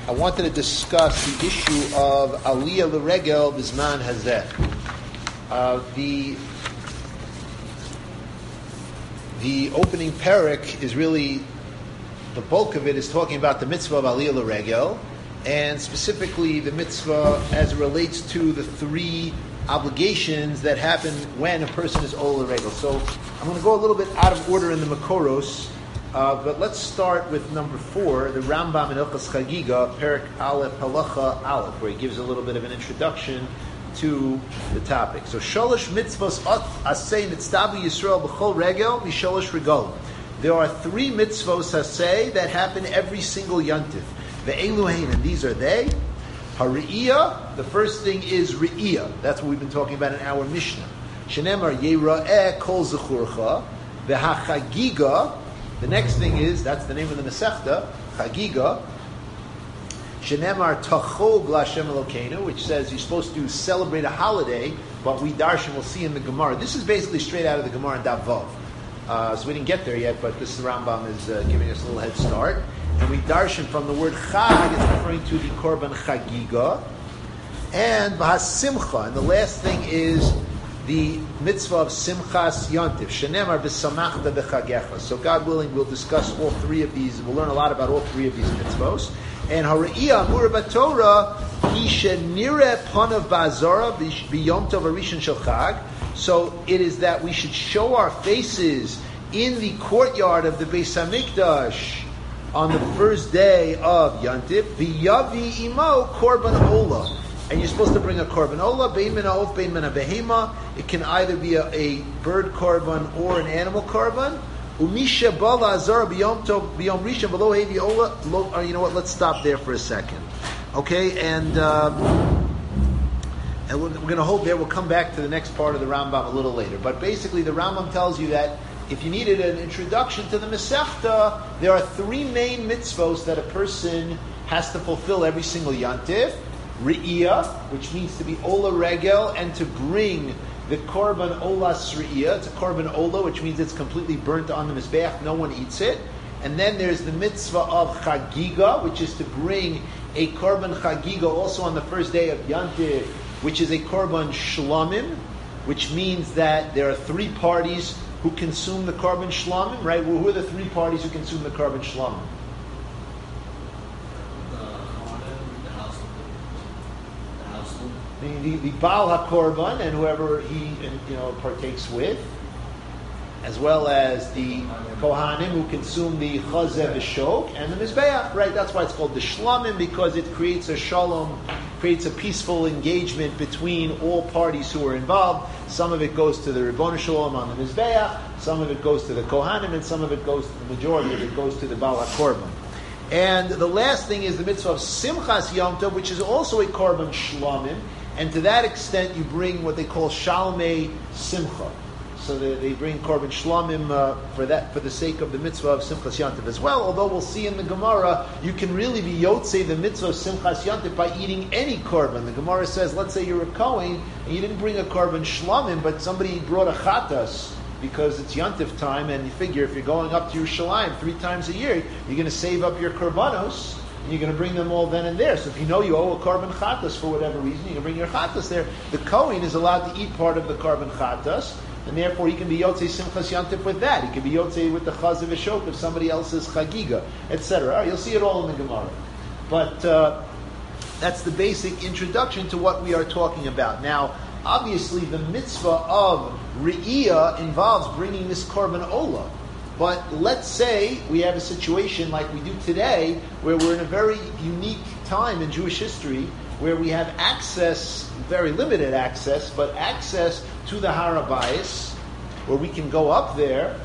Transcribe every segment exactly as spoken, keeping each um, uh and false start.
I wanted to discuss the issue of Aliyah L'Regel B'Zman Hazeh. Uh, the the opening parak is really, the bulk of it is talking about the mitzvah of Aliyah L'Regel, and specifically the mitzvah as it relates to the three obligations that happen when a person is Ola L'Regel. So I'm going to go a little bit out of order in the Makoros. Uh, but let's start with number four, the Rambam in Ilchas Chagiga, Perak Aleph Halacha Aleph, where he gives a little bit of an introduction to the topic. So, Sholosh mitzvos asay nitzdabu Yisrael b'chol regel misholosh regol. There are three mitzvos asay that happen every single yontif. Ve'eluhein, and these are they. Ha're'iyah, the first thing is re'iyah. That's what we've been talking about in our Mishnah. Shenemar yera'eh kol zechurcha. Ve'hachagiga. The next thing is, that's the name of the Masechta, Chagiga, Shenemar Tachog L'Hashem Elokeinu, which says you're supposed to celebrate a holiday, but we darshan will see in the Gemara. This is basically straight out of the Gemara in Daf Vav. Uh, so we didn't get there yet, but this Rambam is uh, giving us a little head start. And we darshan from the word Chag, it's referring to the Korban Chagiga, and B'Hasimcha. And the last thing is the mitzvah of Simchas Yontif, Shenemar b'samachta b'chagecha. So God willing, we'll discuss all three of these. We'll learn a lot about all three of these mitzvahs. And Hara'iyah Amura b'Torah, Ki shenireh panav ba'azara b'yom tov harishon shel Chag. So it is that we should show our faces in the courtyard of the Beis Hamikdash on the first day of Yontif, v'yavi imo korban olah. And you're supposed to bring a korban olah, bein min ha'of, bein min ha'behema. It can either be a, a bird korban or an animal korban. Umisha bala azara b'yom tov b'yom rishon v'lo hevi olah. You know what? Let's stop there for a second. Okay, and um, and we're, we're going to hold there. We'll come back to the next part of the Rambam a little later. But basically, the Rambam tells you that if you needed an introduction to the Masechta, there are three main mitzvos that a person has to fulfill every single Yantiv. Re'iyah, which means to be Ola Regel and to bring the Korban Olas Re'iyah. It's a Korban Ola, which means it's completely burnt on the Mizbeach, no one eats it. And then there's the mitzvah of Chagiga, which is to bring a Korban Chagiga also on the first day of Yantiv, which is a Korban Shlamim, which means that there are three parties who consume the Korban Shlamim, right? Well, who are the three parties who consume the Korban Shlamim? The, the, the Baal HaKorban and whoever he you know partakes with, as well as the Kohanim who consume the Chazeh V'Shok and the Mizbeach, right? That's why it's called the Shlamim, because it creates a shalom, creates a peaceful engagement between all parties who are involved. Some of it goes to the Ribbon Shalom on the Mizbeach, some of it goes to the Kohanim, and some of it goes to the majority of it goes to the Baal HaKorban. And the last thing is the mitzvah of Simchas Yom Tov, which is also a Korban Shlamim. And to that extent, you bring what they call Shalmei Simcha. So they, they bring Korban Shlamim uh, for that, for the sake of the mitzvah of Simchas Yantiv as well. Although we'll see in the Gemara, you can really be Yotzei the mitzvah of Simchas Yantiv by eating any Korban. The Gemara says, let's say you're a Kohen, and you didn't bring a Korban Shlamim, but somebody brought a Chatas, because it's Yantiv time, and you figure if you're going up to Yerushalayim three times a year, you're going to save up your Korbanos, and you're going to bring them all then and there. So if you know you owe a Korban Chatas for whatever reason, you can bring your Chatas there. The Kohen is allowed to eat part of the Korban Chatas, and therefore he can be Yotzei Simchas Yantif with that. He can be Yotzei with the Chazeh V'Shok of somebody else's Chagiga, et cetera. Right, you'll see it all in the Gemara. But uh, that's the basic introduction to what we are talking about. Now, obviously, the mitzvah of Re'iyah involves bringing this Korban Olah. But let's say we have a situation like we do today, where we're in a very unique time in Jewish history, where we have access, very limited access, but access to the Har HaBayis, where we can go up there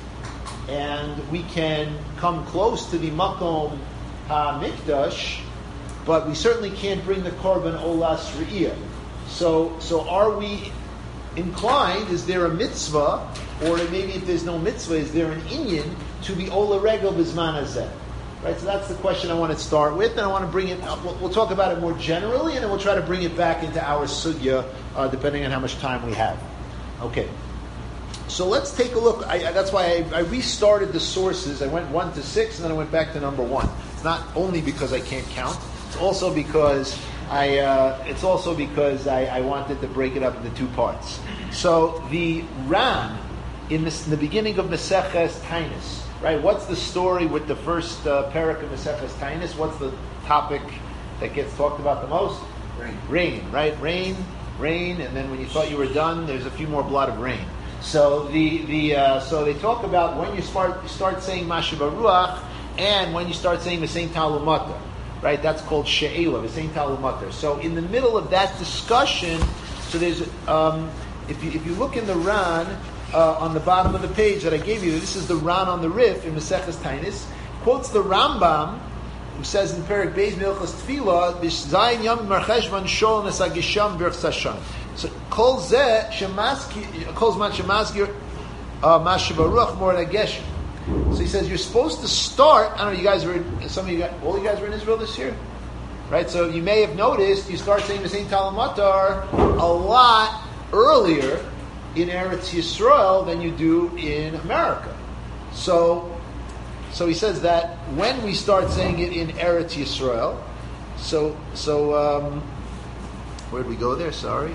and we can come close to the Makom HaMikdash, but we certainly can't bring the Korban Olas Re'iyah. So, so are we inclined, is there a mitzvah, or maybe if there's no mitzvah, is there an inyan to be Ola Regel B'Zman Hazeh? Right, so that's the question I want to start with, and I want to bring it, we'll, we'll talk about it more generally, and then we'll try to bring it back into our sugya, uh, depending on how much time we have. Okay. So let's take a look. I, I, that's why I, I restarted the sources. I went one to six, and then I went back to number one. It's It's not only because I can't count. It's also because I. Uh, it's also because I, I wanted to break it up into two parts. So the Ran in, this, in the beginning of Maseches Tainus, right? What's the story with the first uh, parak of Maseches Tainus? What's the topic that gets talked about the most? Rain. Rain, right? Rain, rain, and then when you thought you were done, there's a few more blot of rain. So the the uh, so they talk about when you start start saying Mashiv Ruach and when you start saying V'sein Talumata, right? That's called She'ela, V'sein Talumata. So in the middle of that discussion, so there's um, if you if you look in the Ran uh, on the bottom of the page that I gave you, this is the Ran on the Rif in Maseches Tainus, quotes the Rambam, who says in Perek Beis Milchas Tefillah, B'Zayin Yom Marcheshvan Shol Nesagisham V'Chsasham. So Kol Zeh Shemaski Kol Zman Shemaskir Mashiv Ruach Mor Nageshem. So he says you're supposed to start. I don't know. You guys were in, some of you guys, all you guys were in Israel this year, right? So you may have noticed you start saying the same Talamatar a lot earlier in Eretz Yisrael than you do in America. So, so he says that when we start saying it in Eretz Yisrael, so so um, where did we go there? Sorry.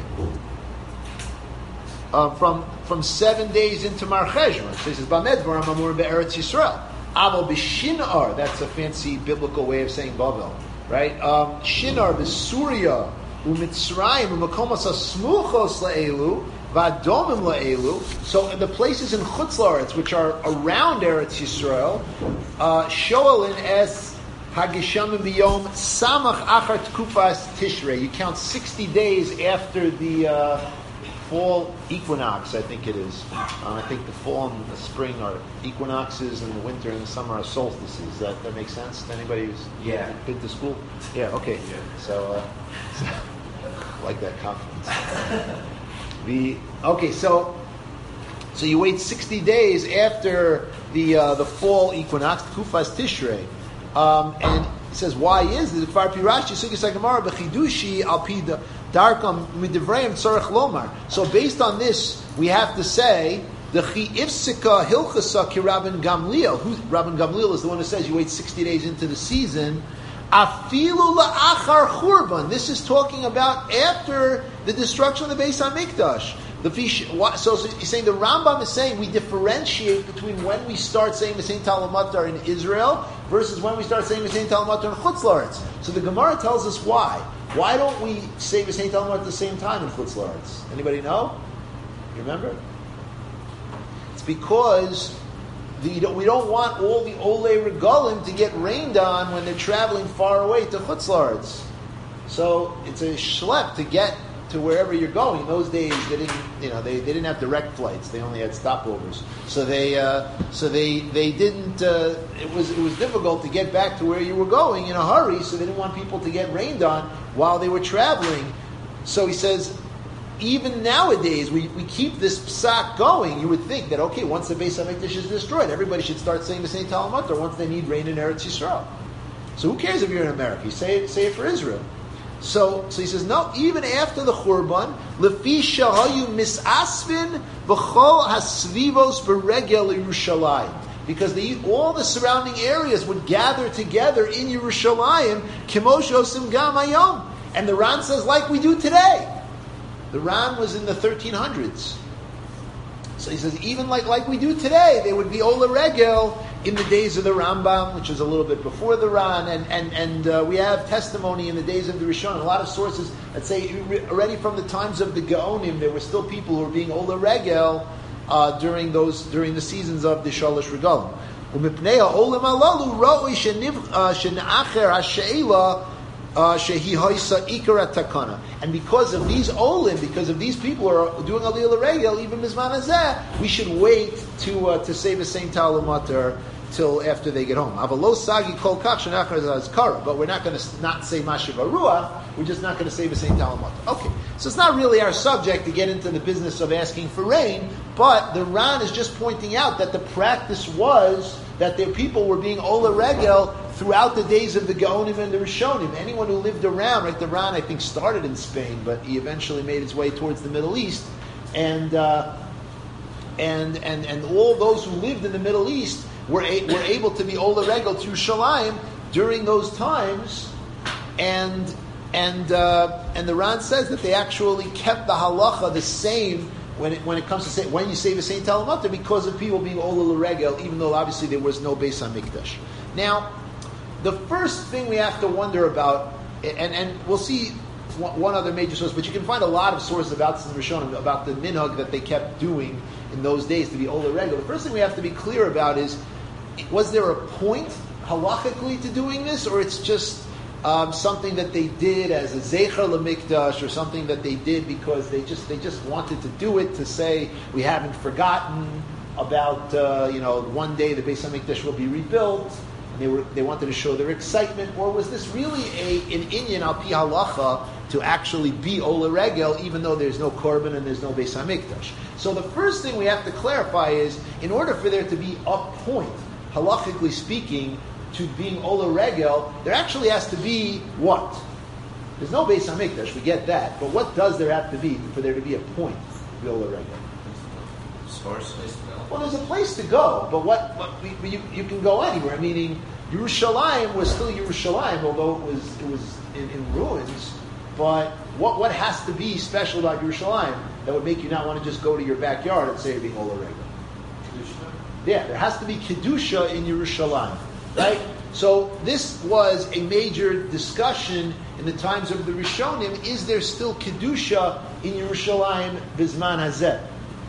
Um, from from seven days into Mar Cheshvan. So he says, Bamedvar Amamur be'eretz Yisrael. Aval b'shinar, that's a fancy biblical way of saying Babel, right? Um, Shinar b'Suria, u'Mitzrayim, u'Makomos ha'smuchos la'elu, v'adomim la'elu. So in the places in Chutz La'aretz, which are around Eretz Yisrael, uh, Shoalin es Hagishamim b'yom samach achar tkufas Tishrei. You count sixty days after the uh, fall equinox, I think it is. Uh, I think the fall and the spring are equinoxes, and the winter and the summer are solstices. That that makes sense to anybody who's yeah. been to school? Yeah, okay. Yeah. So, uh, I like that confidence. the okay, so so you wait sixty days after the uh, the fall equinox, Kufas Tishrei, um, and it says why is it? Far Pirashi Sugis Gemara b'chidushi alpida. Darkam midivrayim tzarech lomar. So based on this, we have to say the chi ifsika hilchasa ki Rabban Gamliel. Who Rabban Gamliel is the one who says you wait sixty days into the season. Afilu la'achar churban. This is talking about after the destruction of the Beis Hamikdash. The fish. So, so he's saying the Rambam is saying we differentiate between when we start saying the same Talamatar in Israel versus when we start saying the same Talamatar in Chutz La'aretz. So the Gemara tells us why. Why don't we say the same Talmud at the same time in Chutz La'aretz? Anybody know? You remember? It's because the, we don't want all the Olei Regalim to get rained on when they're traveling far away to Chutz La'aretz. So it's a schlep to get to wherever you're going. In those days, they didn't, you know, they, they didn't have direct flights. They only had stopovers. So they, uh, so they, they didn't. Uh, it was it was difficult to get back to where you were going in a hurry. So they didn't want people to get rained on while they were traveling. So he says, even nowadays, we, we keep this psak going. You would think that okay, once the Beis Hamikdash is destroyed, everybody should start saying the same Talmud, or once they need rain in Eretz Yisrael. So who cares if you're in America? You say it, say it for Israel. So, so he says, no, even after the Churban, lefi shahayu misasvin v'chol hasvivos beregel Yerushalayim, because the, all the surrounding areas would gather together in Yerushalayim, kimosh osim gam hayom, and the Ran says, like we do today. The Ran was in the thirteen hundreds. So he says, even like, like we do today, there would be Ola Regel in the days of the Rambam, which is a little bit before the Ran, and and, and uh, we have testimony in the days of the Rishon, a lot of sources that say already from the times of the Gaonim, there were still people who were being Ola Regel uh, during those during the seasons of the Shalosh Regalim. And because of these olim, because of these people who are doing aliyah l'regel, even mizman hazeh, we should wait to uh, to say the same talamater till after they get home. But we're not going to not say mashiv aruah. We're just not going to say the same talamater. Okay, so it's not really our subject to get into the business of asking for rain, but the Ran is just pointing out that the practice was that the people were being ola regel throughout the days of the Gaonim and the Rishonim. Anyone who lived around, right? The Ran, I think, started in Spain, but he eventually made his way towards the Middle East, and uh, and and and all those who lived in the Middle East were a, were able to be ola regel to Yerushalayim during those times, and and uh, and the Ran says that they actually kept the halacha the same when it when it comes to say when you say the Saint Talmud because of people being Ola L'Regel, even though obviously there was no Beis Hamikdash. Now, the first thing we have to wonder about, and and we'll see one other major source, but you can find a lot of sources about the Rishonim, about the minhag that they kept doing in those days to be Ola L'Regel. The first thing we have to be clear about is, was there a point halachically to doing this, or it's just um, something that they did as a Zecher L'Mikdash, or something that they did because they just they just wanted to do it to say we haven't forgotten about uh, you know one day the Beis Hamikdash will be rebuilt. They were they wanted to show their excitement, or was this really a an inyan al pi halacha to actually be Ola Regel, even though there's no korban and there's no Beis Hamikdash? So the first thing we have to clarify is, in order for there to be a point, halachically speaking, to being Ola Regel, there actually has to be what? There's no Beis Hamikdash, we get that, but what does there have to be for there to be a point to be Ola Regel? Source place to go. Well, there's a place to go, but what, what we, you, you can go anywhere. Meaning, Yerushalayim was still Yerushalayim, although it was it was in, in ruins. But what what has to be special about Yerushalayim that would make you not want to just go to your backyard and say you're being Ola Regel? Kedusha? Yeah, there has to be Kedusha in Yerushalayim, right? So this was a major discussion in the times of the Rishonim. Is there still Kedusha in Yerushalayim Bizman Hazeh?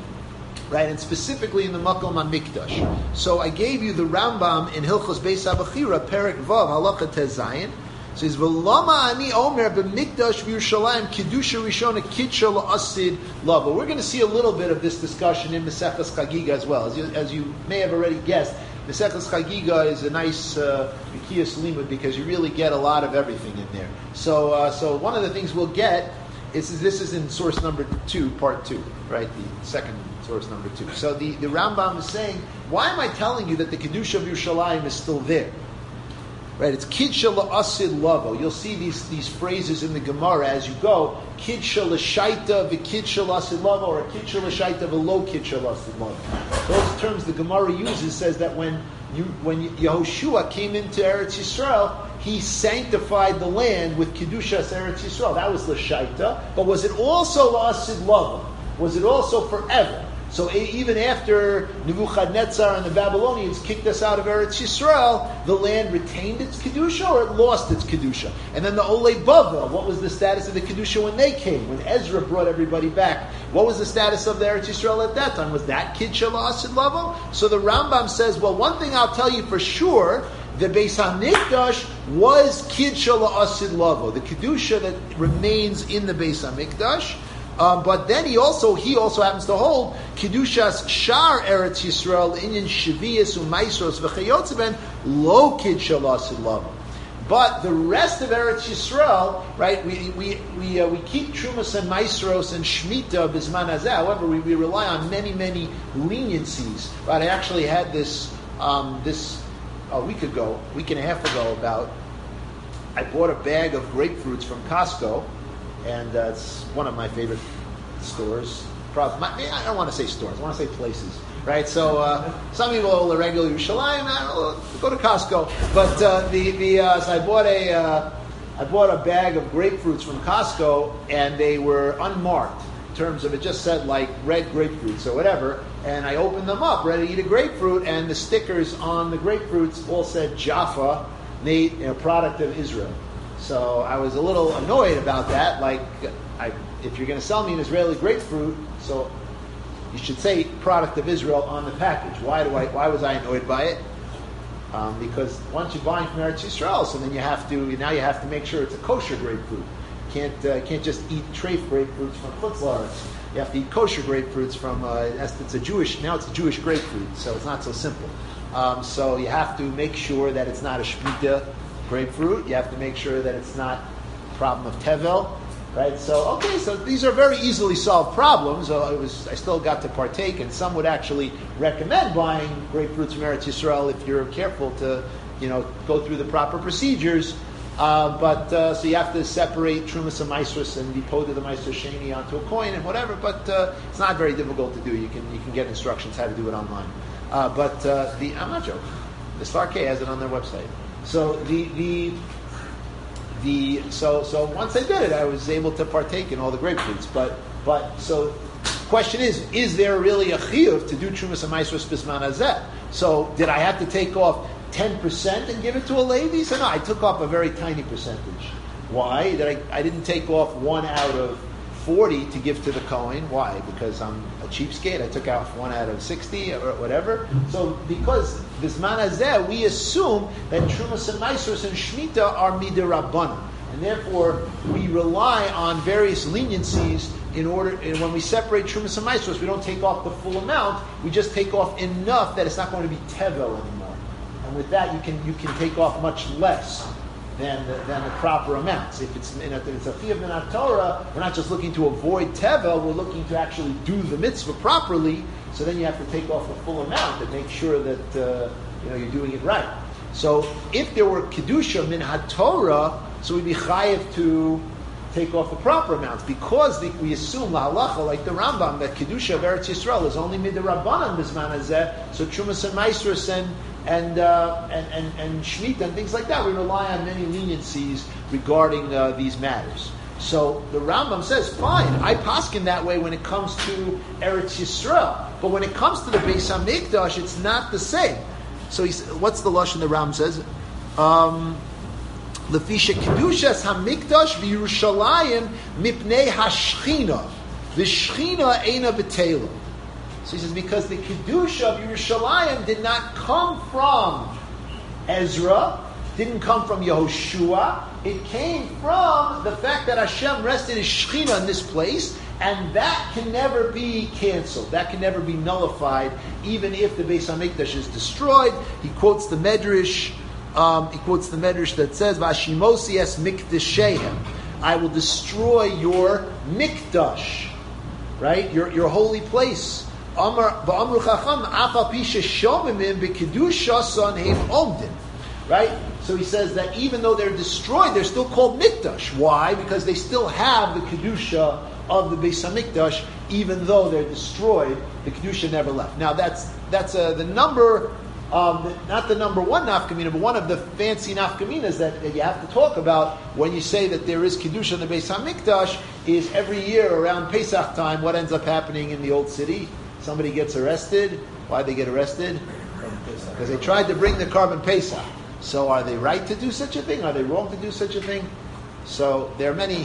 Right, and specifically in the Makom HaMikdash. So I gave you the Rambam in Hilchos Beis HaBechira, Perek Vav, Halacha Tezayin. It says, V'lama ani omer b'mikdash v'Yerushalayim kedusha rishona kitsha la'asid lava. We're going to see a little bit of this discussion in Maseches Chagiga as well. As you, as you may have already guessed, Maseches Chagiga is a nice uh, Bikiyas Limud because you really get a lot of everything in there. So, uh, so one of the things we'll get is this is in source number two, part two, right? The second source number two. So the, the Rambam is saying, why am I telling you that the Kedusha of Yerushalayim is still there? Right, it's Kidsha la'asid lavo. You'll see these, these phrases in the Gemara as you go. Kidsha l'shaita v'kidsha la'asid lavo, or Kidsha l'shaita v'lo kidsha la'asid lavo. Those terms the Gemara uses says that when you, when Yehoshua came into Eretz Yisrael, he sanctified the land with Kedusha Eretz Yisrael. That was l'shaita. But was it also la'asid lavo? Was it also forever? So even after Nebuchadnezzar and the Babylonians kicked us out of Eretz Yisrael, the land retained its Kedusha or it lost its Kedusha? And then the Olei Bavel, what was the status of the Kedusha when they came? When Ezra brought everybody back, what was the status of the Eretz Yisrael at that time? Was that Kidsha La'asid Lavo? So the Rambam says, well, one thing I'll tell you for sure, the Beis HaMikdash was Kidsha La'asid Lavo, the Kedusha that remains in the Beis HaMikdash. Um, but then he also he also happens to hold Kedushas Shar Eretz Yisrael Inyan Shavias Umaisros V'Chayotzaben Lo Kidsha La'asid Lavo. But the rest of Eretz Yisrael, right? We we we uh, we keep Trumas and Maisros and Shemitah Bizman Hazeh. However, we, we rely on many many leniencies. Right? I actually had this um, this a week ago, week and a half ago. About I bought a bag of grapefruits from Costco. And uh, it's one of my favorite stores. Probably, I don't want to say stores. I want to say places, right? So uh, some people will regular Yerushalayim. Go to Costco. But uh, the the uh, so I bought a uh, I bought a bag of grapefruits from Costco, and they were unmarked in terms of it just said like red grapefruits or whatever. And I opened them up, ready to eat a grapefruit, and the stickers on the grapefruits all said Jaffa, a you know, product of Israel. So I was a little annoyed about that. Like, I, if you're going to sell me an Israeli grapefruit, so you should say product of Israel on the package. Why do I? Why was I annoyed by it? Um, because once you're buying from Eretz Yisrael, so then you have to now you have to make sure it's a kosher grapefruit. Can't uh, can't just eat treif grapefruits from Chutz La'aretz. You have to eat kosher grapefruits from. Uh, it's a Jewish now. It's a Jewish grapefruit, so it's not so simple. Um, so you have to make sure that it's not a Shemitah grapefruit. You have to make sure that it's not a problem of tevel, right? So, okay, so these are very easily solved problems. Uh, it was, I still got to partake, and some would actually recommend buying grapefruits from Eretz Yisrael if you're careful to, you know, go through the proper procedures. Uh, but, uh, so you have to separate Trumas and Maisros and depot the Maisros Sheni onto a coin and whatever, but uh, it's not very difficult to do. You can you can get instructions how to do it online. Uh, but uh, the, I'm not joking. The Star K has it on their website. So the the the so so once I did it, I was able to partake in all the grapefruits. But but so question is, is there really a chiyuv to do Trumas HaMaasros Bisman Hazeh? So did I have to take off ten percent and give it to a lady? So no, I took off a very tiny percentage. Why? That I, I didn't take off one out of forty to give to the Kohen. Why? Because I'm a cheapskate. I took out one out of sixty or whatever. So because Bisman Hazeh, we assume that Trumas HaMaasros and Shemitah are midirabbanan. And therefore, we rely on various leniencies in order, and when we separate Trumas HaMaasros, we don't take off the full amount, we just take off enough that it's not going to be tevel anymore. And with that, you can you can take off much less than the, than the proper amounts. If it's in a, if it's a chiyuv min Torah, we're not just looking to avoid tevel, we're looking to actually do the mitzvah properly, so then you have to take off the full amount and make sure that uh, you know you're doing it right. So if there were kedusha min HaTorah, so we'd be chayiv to take off the proper amounts, because the, we assume la halacha, like the Rambam, that kedusha of Eretz Yisrael is only midirabbanan bisman hazeh. So Trumas and Maasros and and, uh, and and and Shemitah and things like that, we rely on many leniencies regarding uh, these matters. So the Rambam says, fine, I paskin that way when it comes to Eretz Yisrael, but when it comes to the Beis Hamikdash, it's not the same. So he's, what's the lashon the Rambam says? Um, Lefisha kedushas hamikdash v'Yerushalayim mipnei hashchina, v'shchina eina b'tela. So he says, because the kedusha of Yerushalayim did not come from Ezra, didn't come from Yehoshua. It came from the fact that Hashem rested His shchina in this place, and that can never be canceled. That can never be nullified, even if the Beis Hamikdash is destroyed. He quotes the Medrash. Um, he quotes the Medrash that says, "Vashimosi es mikdashehem." I will destroy your mikdash, right? Your your holy place. Amar ba'amru chacham afal pisha shomimim b'kedusha sanheim omdim. Right? So he says that even though they're destroyed, they're still called mikdash. Why? Because they still have the kedusha of the Beis Hamikdash, even though they're destroyed. The kedusha never left. Now that's that's uh, the number. Um, not the number one nafkamina, but one of the fancy nafkaminas that, that you have to talk about when you say that there is kedusha in the Beis Hamikdash is every year around Pesach time. What ends up happening in the old city? Somebody gets arrested. Why they get arrested? Because they tried to bring the carbon Pesach. So are they right to do such a thing? Are they wrong to do such a thing? So there are many.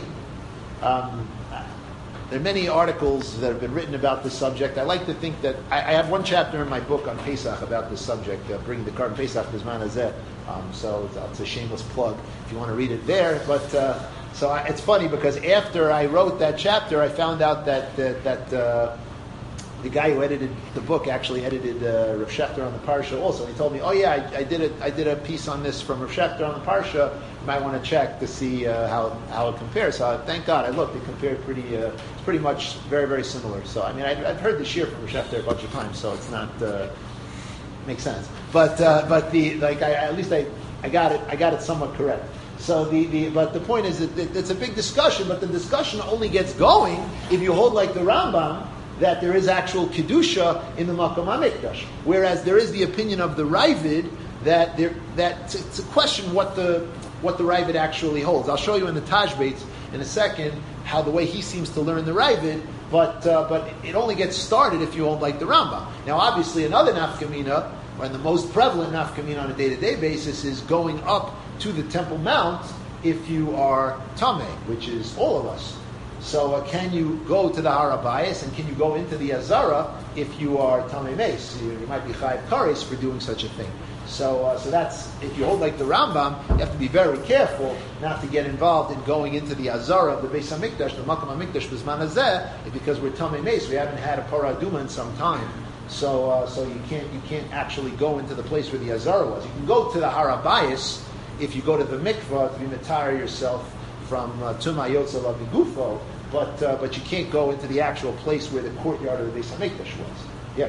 Um, There are many articles that have been written about this subject. I like to think that I, I have one chapter in my book on Pesach about this subject, uh, bringing the carbon Pesach Bisman Hazeh. Um, so it's, it's a shameless plug if you want to read it there. But uh, so I, it's funny because after I wrote that chapter, I found out that that, that uh, the guy who edited the book actually edited uh, Rav Shechter on the Parsha also. He told me, "Oh yeah, I, I did it. I did a piece on this from Rav Shechter on the Parsha. You might want to check to see uh, how how it compares." So uh, thank God I looked. It compared pretty. Uh, it's pretty much very very similar. So I mean, I, I've heard this year from Rav Shechter a bunch of times, so it's not uh, makes sense. But uh, but the like I, at least I, I got it I got it somewhat correct. So the, the but the point is that it's a big discussion, but the discussion only gets going if you hold like the Rambam, that there is actual kedusha in the Makom HaMikdash, whereas there is the opinion of the Ravid that there that to, to question what the what the Ravid actually holds. I'll show you in the Taj Bates in a second how the way he seems to learn the Ravid, but uh, but it only gets started if you hold like the Rambam. Now, obviously, another nafkamina, and the most prevalent nafkamina on a day-to-day basis, is going up to the Temple Mount if you are Tameh, which is all of us. So uh, can you go to the Har HaBayis and can you go into the Azara if you are Tamei Meis? You, you might be Chayav Kares for doing such a thing. So uh, so that's, if you hold like the Rambam, you have to be very careful not to get involved in going into the Azara of the Beis HaMikdash, the Makom HaMikdash B'zman Hazeh, because we're Tamei Meis. We haven't had a Parah Aduma in some time. So uh, so you can't you can't actually go into the place where the Azara was. You can go to the Har HaBayis if you go to the mikvah to be matara yourself from uh, Tumah Yotza Lavigufo, but uh, but you can't go into the actual place where the courtyard of the Beis Hamikdash was. Yeah.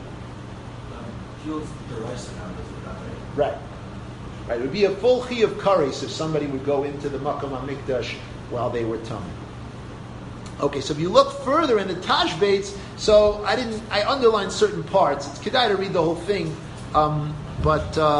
Um, the rice right. Right. It would be a full chi of kares if somebody would go into the Makom HaMikdash while they were tummy. Okay, so if you look further in the Taj Bates, so I didn't, I underlined certain parts. It's kedai to read the whole thing, um, but uh,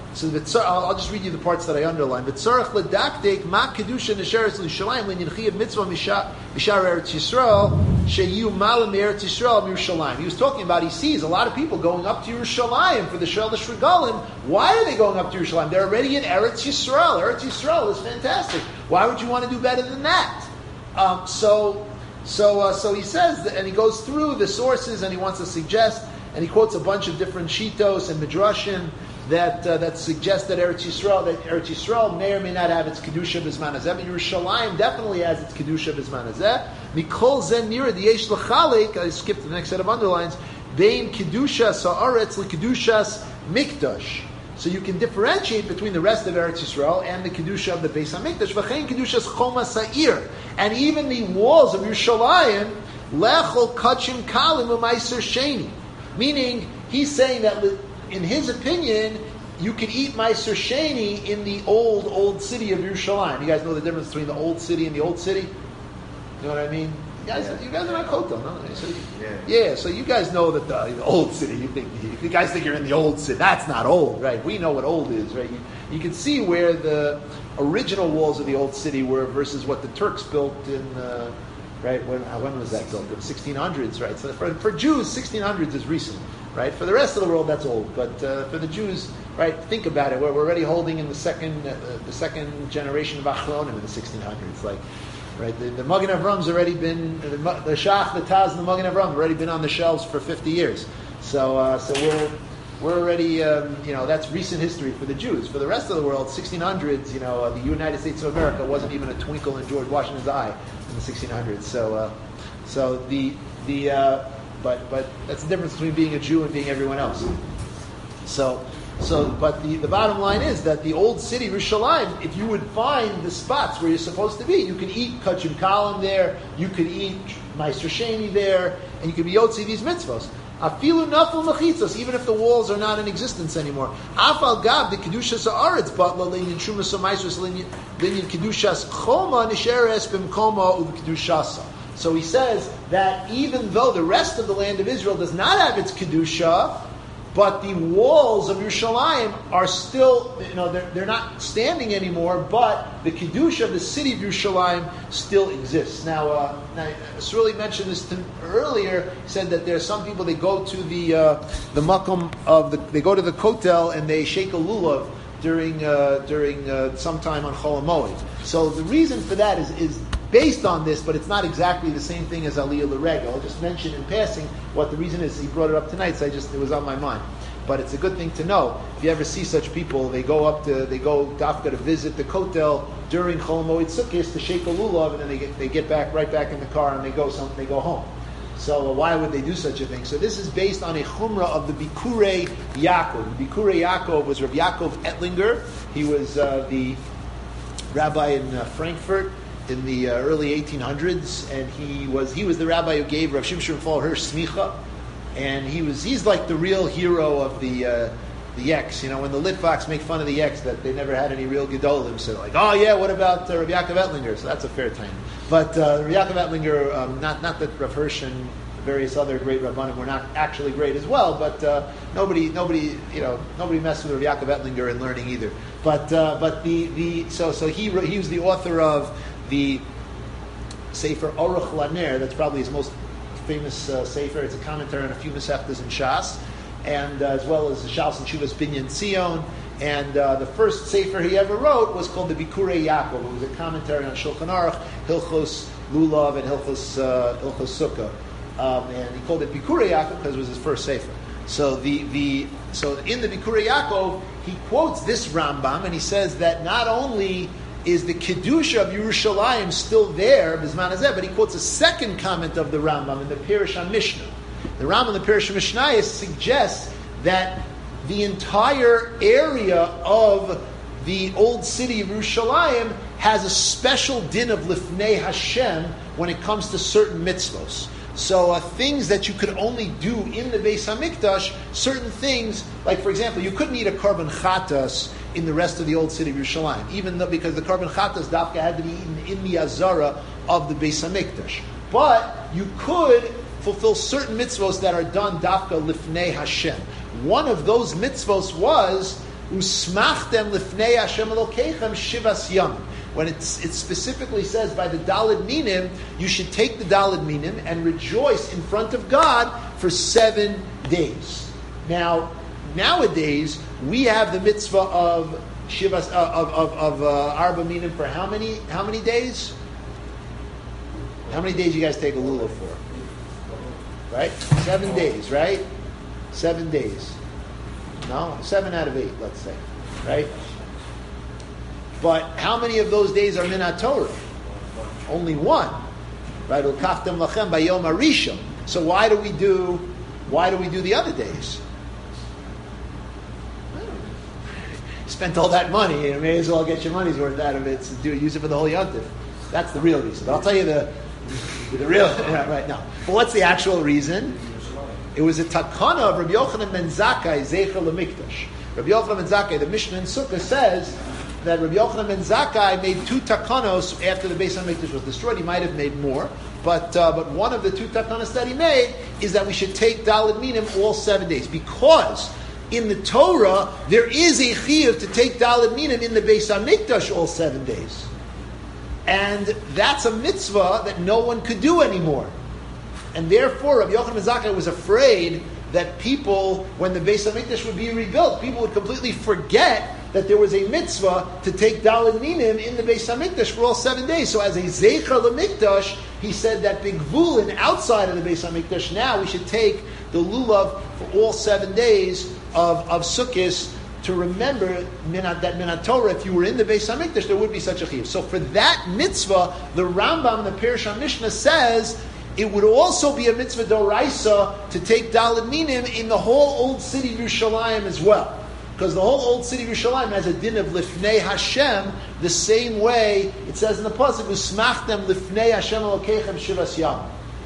So the, I'll, I'll just read you the parts that I underlined. V'tzarech ledakdek ma kedusha nesheres l'Yerushalayim l'ninchiyav mitzvah mishar Eretz Yisrael sheyu malam Eretz Yisrael Yerushalayim. He was talking about, he sees a lot of people going up to Yerushalayim for the Shalosh Regalim. Why are they going up to Yerushalayim? They're already in Eretz Yisrael. Eretz Yisrael is fantastic. Why would you want to do better than that? Um, so, so, uh, so he says, that, and he goes through the sources, and he wants to suggest, and he quotes a bunch of different shitos and midrashim that uh, that suggest that Eretz Yisrael, that Eretz Yisrael may or may not have its kedusha b'zman hazeh, but Yerushalayim definitely has its kedusha b'zman hazeh. Mikol zen nira diyesh l'chalik. I skipped the next set of underlines. Bein kedusha sa'aretz l'kedushas mikdash. So you can differentiate between the rest of Eretz Yisrael and the kedusha of the Beis Hamikdash. V'chein kedushas choma sa'ir, and even the walls of Yerushalayim lechol kachim kalim u'maiser sheni. Meaning, he's saying that, in his opinion, you could eat Meiser Sheni in the old, old city of Yerushalayim. You guys know the difference between the old city and the old city? You know what I mean? You guys, yeah. you guys are not Kotel, no? So, yeah. yeah, so you guys know that the, the old city, you think, you guys think you're in the old city. That's not old, right? We know what old is, right? You, you can see where the original walls of the old city were versus what the Turks built in, uh, right? When, when was that built? In the sixteen hundreds, right? So for, for Jews, sixteen hundreds is recent. Right? For the rest of the world, that's old. But uh, for the Jews, right? Think about it. We're, we're already holding in the second, uh, the second generation of Achronim in the sixteen hundreds. Like, right? The, the Magen Avram's already been the, the Shach, the Taz, and the Magen Avram have already been on the shelves for fifty years. So, uh, so we're we're already, um, you know, that's recent history for the Jews. For the rest of the world, sixteen hundreds, you know, uh, the United States of America wasn't even a twinkle in George Washington's eye in the sixteen hundreds. So, uh, so the the uh, But but that's the difference between being a Jew and being everyone else. So so but the, the bottom line is that the old city, Yerushalayim, if you would find the spots where you're supposed to be, you could eat Kachim Kalim there, you could eat Meiser Sheni there, and you could be Yotzi these mitzvos. Afilu nafel mechitzos, even if the walls are not in existence anymore. Afal gab the kedushas haaretz batla linyan shumas ha'maisros linyan kedushas choma nisheres b'mkoma u'kedushasa. So he says that even though the rest of the land of Israel does not have its kedusha, but the walls of Yerushalayim are still, you know, they're, they're not standing anymore, but the kedusha of the city of Yerushalayim still exists. Now, uh, now Surely mentioned this to, earlier. He said that there are some people, they go to the uh, the makom of the, they go to the kotel and they shake a lulav during uh, during uh, sometime on Chol HaMoed. So the reason for that is is. based on this, but it's not exactly the same thing as Aliyah L'Regel. I'll just mention in passing what the reason is. He brought it up tonight, so I just it was on my mind. But it's a good thing to know. If you ever see such people, they go up to they go dafka to visit the kotel during Chol Moed Sukkos to shake a lulav, and then they get they get back right back in the car and they go some they go home. So uh, why would they do such a thing? So this is based on a chumrah of the Bikurei Yaakov. The Bikurei Yaakov was Rav Yaakov Ettlinger. He was uh, the rabbi in uh, Frankfurt in the uh, early eighteen hundreds, and he was he was the rabbi who gave Rav Shimshon Raphael Hirsch smicha, and he was he's like the real hero of the uh, the Yeks. You know, when the Litvaks make fun of the Yeks that they never had any real gedolim, so like, oh yeah, what about uh, Rav Yaakov Ettlinger? So that's a fair time. But uh, Rav Yaakov Ettlinger, um, not not that Rav Hirsch and various other great rabbanim were not actually great as well, but uh, nobody nobody you know nobody messed with Rav Yaakov Ettlinger in learning either. But uh, but the the so so he he was the author of the Sefer Aruch Laner. That's probably his most famous uh, Sefer. It's a commentary on a few Masechtas in Shas, and uh, as well as the Shas and Shuvas Binyan Tzion. And uh, the first Sefer he ever wrote was called the Bikurei Yaakov. It was a commentary on Shulchan Aruch, Hilchos Lulav, and Hilchos uh, Hilchos Sukkah. Um, and he called it Bikurei Yaakov because it was his first Sefer. So the the so in the Bikurei Yaakov he quotes this Rambam, and he says that not only is the Kedusha of Yerushalayim still there, Bizman Hazeh, but he quotes a second comment of the Rambam in the Pirush HaMishnah. The Rambam in the Pirush HaMishnah suggests that the entire area of the old city of Yerushalayim has a special din of Lifnei Hashem when it comes to certain mitzvos. So uh, things that you could only do in the Beis Hamikdash, certain things, like for example, you couldn't eat a korban chatas in the rest of the old city of Yerushalayim, even though because the korban chatas dafka had to be eaten in the azara of the Beis Hamikdash. But you could fulfill certain mitzvos that are done dafka lifnei Hashem. One of those mitzvos was Usmachtem lifnei Hashem Elokeichem shivas yam. When it's, it specifically says by the Daled Minim, you should take the Daled Minim and rejoice in front of God for seven days. Now, nowadays, we have the mitzvah of Shivas, uh, of, of, of uh, Arba Minim for how many, how many days? How many days you guys take a lulav for? Right? Seven days, right? Seven days. No? Seven out of eight, let's say. Right? But how many of those days are min HaTorah? Only one. Right? Ukaftem lachem bayom harishon. So why do we do why do we do the other days? Spent all that money, you may as well get your money's worth out of it. So do use it for the whole yontif. That's the real reason. But I'll tell you the the real yeah, right now. But what's the actual reason? It was a takana of Rabbi Yochanan ben Zakkai Zecher Lemikdash. Rabbi Yochanan ben Zakkai, the Mishnah in Sukkah says that Rabbi Yochanan ben Zakkai made two takanos after the Beis HaMikdash was destroyed. He might have made more, but uh, but one of the two takanos that he made is that we should take Daled Minim all seven days, because in the Torah there is a chiyuv to take Daled Minim in the Beis HaMikdash all seven days. And that's a mitzvah that no one could do anymore. And therefore, Rabbi Yochanan ben Zakkai was afraid that people, when the Beis HaMikdash would be rebuilt, people would completely forget that there was a mitzvah to take Daled Minim in the Beis HaMikdash for all seven days. So as a Zecher LeMikdash, he said that big Gvulin outside of the Beis HaMikdash, now we should take the Lulav for all seven days of, of Sukkot to remember minat, that Minat Torah, if you were in the Beis HaMikdash, there would be such a chiyuv. So for that mitzvah, the Rambam, the Pirush HaMishnah says, it would also be a mitzvah d'oraisa to take Daled Minim in the whole old city of Yerushalayim as well. Because the whole old city of Yerushalayim has a din of Lifnei Hashem, the same way it says in the Pasuk, Usmachtem Lifnei Hashem Elokeichem Shivas Yam.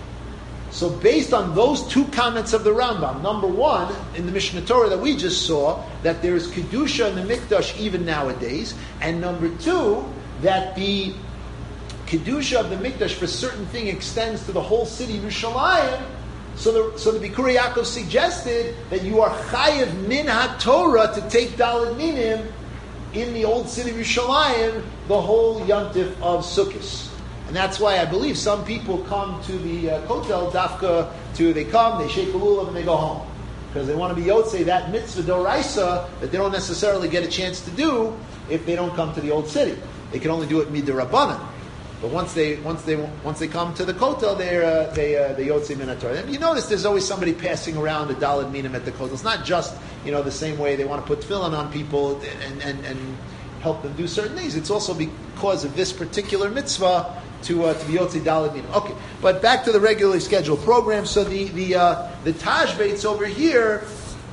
So based on those two comments of the Rambam, number one, in the Mishnah Torah that we just saw, that there is Kedusha in the Mikdash even nowadays, and number two, that the Kedusha of the Mikdash for certain thing extends to the whole city of Yerushalayim. So the, so the Bikur Yaakov suggested that you are chayiv min HaTorah to take Daled Minim in the old city of Yerushalayim, the whole yontif of Sukkot. And that's why I believe some people come to the uh, Kotel Dafka, to, they come, they shake a lulav, and they go home. Because they want to be Yotzei, that mitzvah d'oraisa, that they don't necessarily get a chance to do if they don't come to the old city. They can only do it mid'Rabbanan. But once they once they once they come to the kotel, they're uh, they uh, they yotzei min HaTorah. And you notice there's always somebody passing around a Daled Minim at the kotel. It's not just, you know, the same way they want to put tefillin on people and, and, and help them do certain things. It's also because of this particular mitzvah to uh, to be yotzei Daled Minim. Okay, but back to the regularly scheduled program. So the the uh, the Taj Beitz over here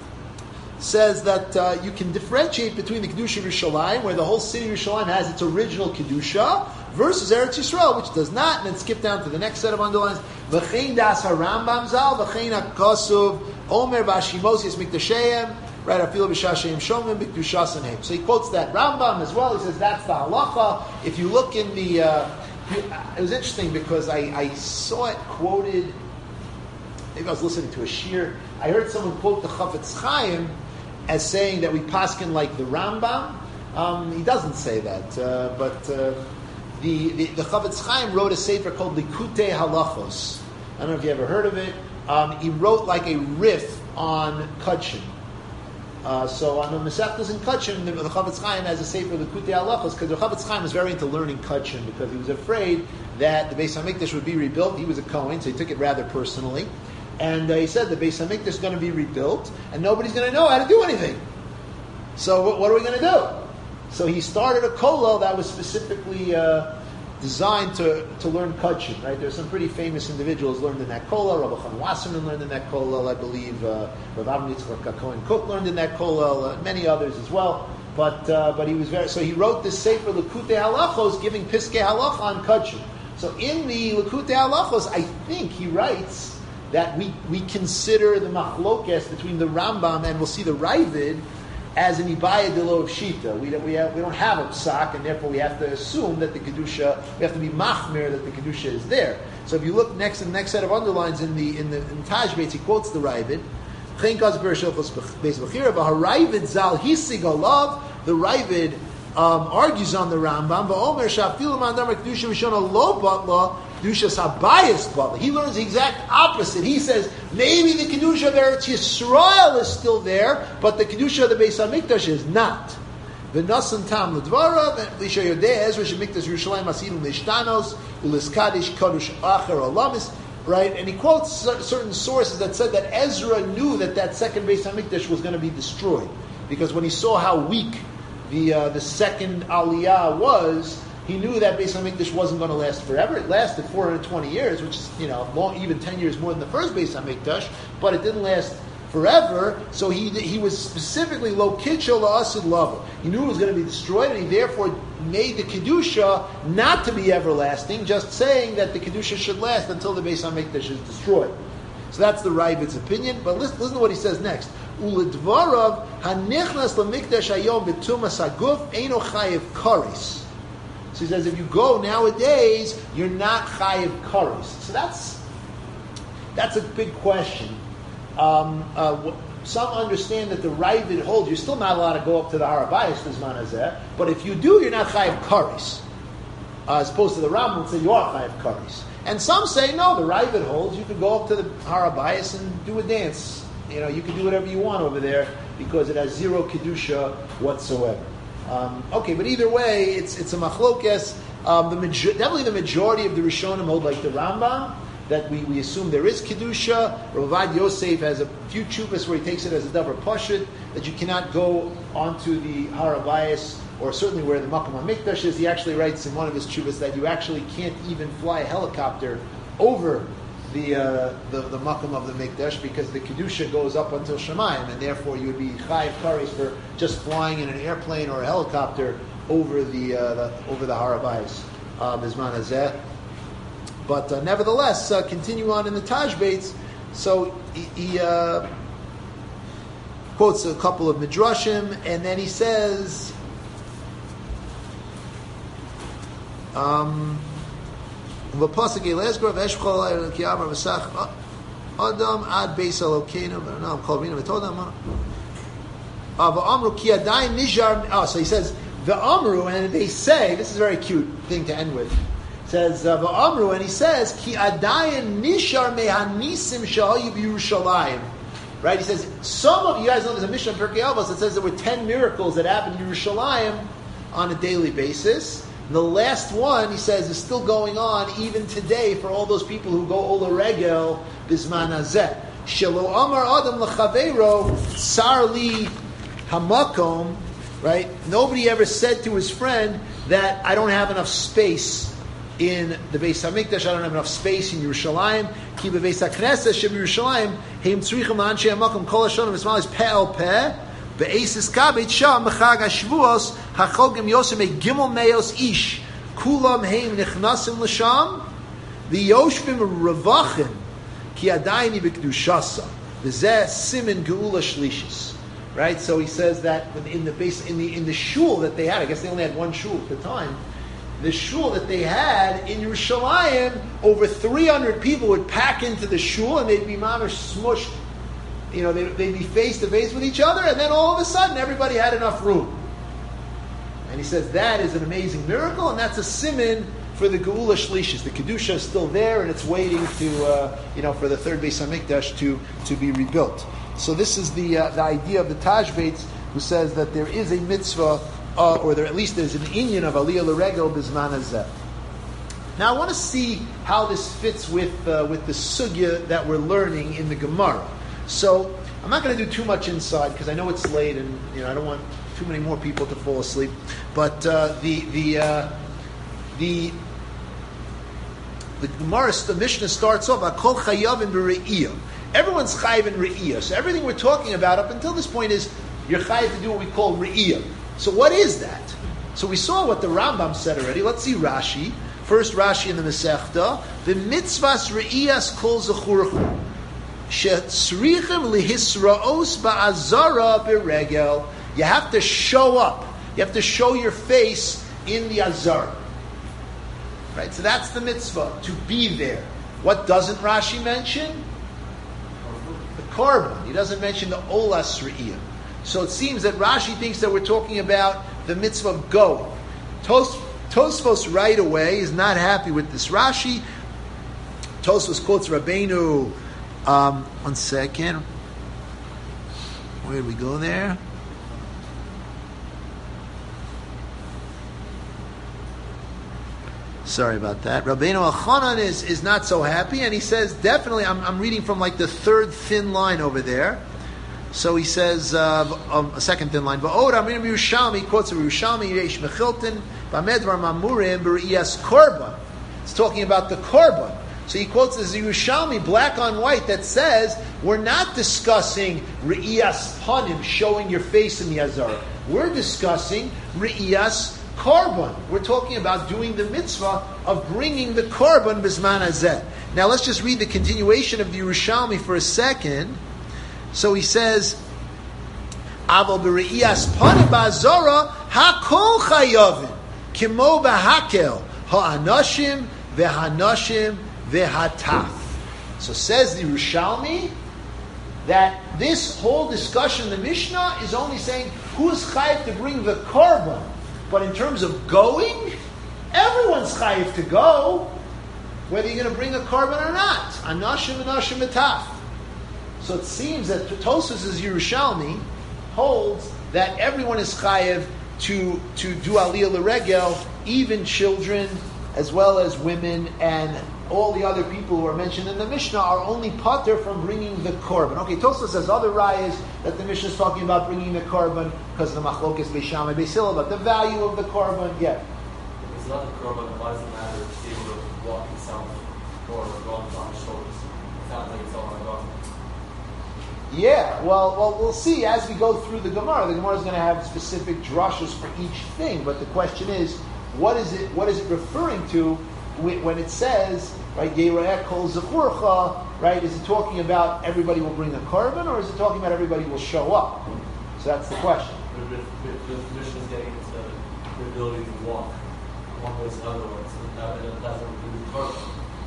says that uh, you can differentiate between the Kedusha of Yerushalayim, where the whole city of Yerushalayim has its original Kedusha, versus Eretz Yisrael, which does not, and then skip down to the next set of underlines. V'chein das harambam zal, v'chein hakasuv, omer v'ashimosius mikdasheim, right, afilo b'shasheim shomim, b'kedushasaneim. So he quotes that Rambam as well. He says that's the halacha. If you look in the, uh, it was interesting because I, I saw it quoted, maybe I was listening to a shir, I heard someone quote the Chafetz Chaim as saying that we paskin like the Rambam. Um, he doesn't say that, uh, but uh, the, the the Chafetz Chaim wrote a sefer called Likutei Halachos. I don't know if you ever heard of it. Um, he wrote like a riff on Kudshim. Uh, so on the Masechtas in Kudshim, the, the Chafetz Chaim has a sefer Likutei Halachos, because the Chafetz Chaim was very into learning Kudshim because he was afraid that the Beis HaMikdash would be rebuilt. He was a Kohen, so he took it rather personally. And uh, he said the Beis HaMikdash is going to be rebuilt, and nobody's going to know how to do anything. So what, what are we going to do? So he started a kollel that was specifically uh, designed to, to learn Kudshim. Right? There's some pretty famous individuals learned in that kollel. Rabbi Chaim Wasserman learned in that kollel, I believe. Uh, Rabbi Avram Yitzchak Cohen Cook learned in that kollel. Uh, many others as well. But uh, but he was very so he wrote this sefer Likutei Halachos, giving Piskei Halacha on Kudshim. So in the Likutei Halachos, I think he writes that we, we consider the machlokes between the Rambam and we'll see the Ravid as an Ibaya Dilo of Shita. We don't, we, have, we don't have a psak, and therefore we have to assume that the Kedusha, we have to be machmir that the Kedusha is there. So if you look next in the next set of underlines in the in the in Taj Beitz, he quotes the Ravid, Zal Hisig Olav, the Ravid um, argues on the Rambam, V'omer Shafilu Mandar Kedusha Rishona Lo Batla, Kedushas Habayis Batla. He learns the exact opposite. He says, maybe the Kedusha of Eretz Yisrael is still there, but the Kedusha of the Beis HaMikdash is not. V'nasan tam l'dvarav, Lisha Yodei Ezra Shemikdash Yerushalayim Asidu Nishtanos, Uliskadish Kadosh Acher Olamis, right? And he quotes certain sources that said that Ezra knew that that second Beis HaMikdash was going to be destroyed, because when he saw how weak the uh, the second Aliyah was, he knew that Beis HaMikdash wasn't going to last forever. It lasted four hundred twenty years, which is, you know, long, even ten years more than the first Beis HaMikdash, but it didn't last forever. So he he was specifically lo kitchel la'asid lava. He knew it was going to be destroyed, and he therefore made the kedusha not to be everlasting, just saying that the kedusha should last until the Beis HaMikdash is destroyed. So that's the Ravid's opinion. But listen, listen to what he says next. Uledvarav hanichnas lamikdash hayom b'tumas haguf eino chayiv karis. So he says, if you go nowadays, you're not chayiv karis. So that's that's a big question. Um, uh, some understand that the Ravid holds you're still not allowed to go up to the Har HaBayis Bizman Hazeh, but if you do, you're not chayiv karis. Uh, as opposed to the Rambam say you are chayiv karis. And some say no, the Ravid holds you can go up to the Har HaBayis and do a dance. You know, you can do whatever you want over there because it has zero kedusha whatsoever. Um, okay, but either way, it's it's a machlokes. Um, the major, definitely the majority of the Rishonim hold like the Rambam, that we, we assume there is kedusha. Ravad Yosef has a few chuvas where he takes it as a davar pashut, that you cannot go onto the Har HaBayis, or certainly where the Makom HaMikdash is. He actually writes in one of his chuvas that you actually can't even fly a helicopter over the uh, the, the Makom of the Mikdash, because the kedusha goes up until Shemayim, and therefore you would be chayiv karis for just flying in an airplane or a helicopter over the, uh, the over the Har HaBayis Bizman Hazeh. But uh, nevertheless, uh, continue on in the Taj Bates. So he, he uh, quotes a couple of midrashim, and then he says, um, Adam ad beis Elokeinu. No, I'm called Rina Metodam. Oh, so he says the Amru, and they say, this is a very cute thing to end with. It says the Amru, and he says Ki adayin nishar mehanisim shahayu b'Yerushalayim. Right? He says some of you guys know there's a Mishnah in Pirkei Avos that says there were ten miracles that happened in Yerushalayim on a daily basis. And the last one, he says, is still going on even today for all those people who go Ola Regel Bizman Hazeh. Shelo Amar Adam L'Chaveiro Sar Li Hamakom. Right? Nobody ever said to his friend that I don't have enough space in the Beis HaMikdash, I don't have enough space in Yerushalayim. Ki beVeis HaKnesses Sheb Yerushalayim Heim Tzrichim La'anshei Hamakom Kol HaShonim V'Smalis Peh El Peh. Be'esis kabit sham mechag hashvuos hachogim yosem a gimel meos ish kulam heim nichnasim l'sham v'yoshvim revachim ki adayini b'kedushasa v'zeh simin geula shlishis. Right, so he says that in the base in the in the shul that they had, I guess they only had one shul at the time. The shul that they had in Yerushalayim, over three hundred people would pack into the shul and they'd be mamish smushed. You know, they'd, they'd be face to face with each other, and then all of a sudden, everybody had enough room. And he says that is an amazing miracle, and that's a simin for the Geula Shlishis. The Kedusha is still there, and it's waiting to, uh, you know, for the third Beis HaMikdash to, to be rebuilt. So this is the uh, the idea of the Taj Bates, who says that there is a mitzvah, uh, or there at least there's an inyan of Aliyah L'Regel Bizman Hazeh. Now I want to see how this fits with uh, with the sugya that we're learning in the Gemara. So I'm not going to do too much inside because I know it's late, and you know I don't want too many more people to fall asleep. But uh, the the uh, the the Gemara, the Mishnah starts off Kol Chayavin b'Re'iyah. Everyone's chayiv in Re'iyah. So everything we're talking about up until this point is you're chayiv to do what we call Re'iyah. So what is that? So we saw what the Rambam said already. Let's see Rashi. First Rashi in the Masechta. The mitzvahs Re'iyas kol zechurchu. Shetzrichem lihisraos ba'azara b'regel. You have to show up. You have to show your face in the azara. Right? So that's the mitzvah, to be there. What doesn't Rashi mention? The korban. He doesn't mention the olas re'iyah. So it seems that Rashi thinks that we're talking about the mitzvah of going. Tos, Tosfos right away is not happy with this Rashi. Tosfos quotes Rabbeinu. Um, one second. Where did we go there? Sorry about that. Rabbeinu Elchanan is, is not so happy, and he says, definitely, I'm, I'm reading from like the third thin line over there. So he says, uh, um, a second thin line, V'od Amrim Yerushalmi, quotes a Yerushalmi, Reish Mechilton, Bamedvar Mamurim, B'riyas Korban. It's talking about the Korban. So he quotes as Yerushalmi, black on white, that says, we're not discussing Re'iyas Panim, showing your face in the Azara. We're discussing Re'iyas Korban. We're talking about doing the mitzvah of bringing the Korban Bisman Hazeh. Now let's just read the continuation of the Yerushalmi for a second. So he says, Aval b're'iyas panim ba'azara hakol chayavim kimo b'hakel ha'anashim v'hanashim v'hataf. So says the Yerushalmi that this whole discussion in the Mishnah is only saying who's chayiv to bring the korban, but in terms of going, everyone's chayiv to go, whether you're going to bring a korban or not. Anashim v'anashim v'hataf. So it seems that Tosfos' Yerushalmi holds that everyone is chayev to, to do aliyah l'regel, even children as well as women, and all the other people who are mentioned in the Mishnah are only pater from bringing the korban. Okay, Tosfos says other rayas that the Mishnah is talking about bringing the korban because of the machlokes Beis Shammai Beis Hillel, but the value of the korban, yeah. If it's not the korban, why does it matter if he's able to walk himself or go on his shoulders? It sounds like it's all on God. Yeah, well, well, we'll see as we go through the Gemara. The Gemara is going to have specific drashas for each thing, but the question is, what is it? What is it referring to when it says, right? Yera'eh kol zechurcha, right? Is it talking about everybody will bring a korban, or is it talking about everybody will show up? So that's the question. The mission is getting into the ability to walk one place to another one, so it doesn't include the korban.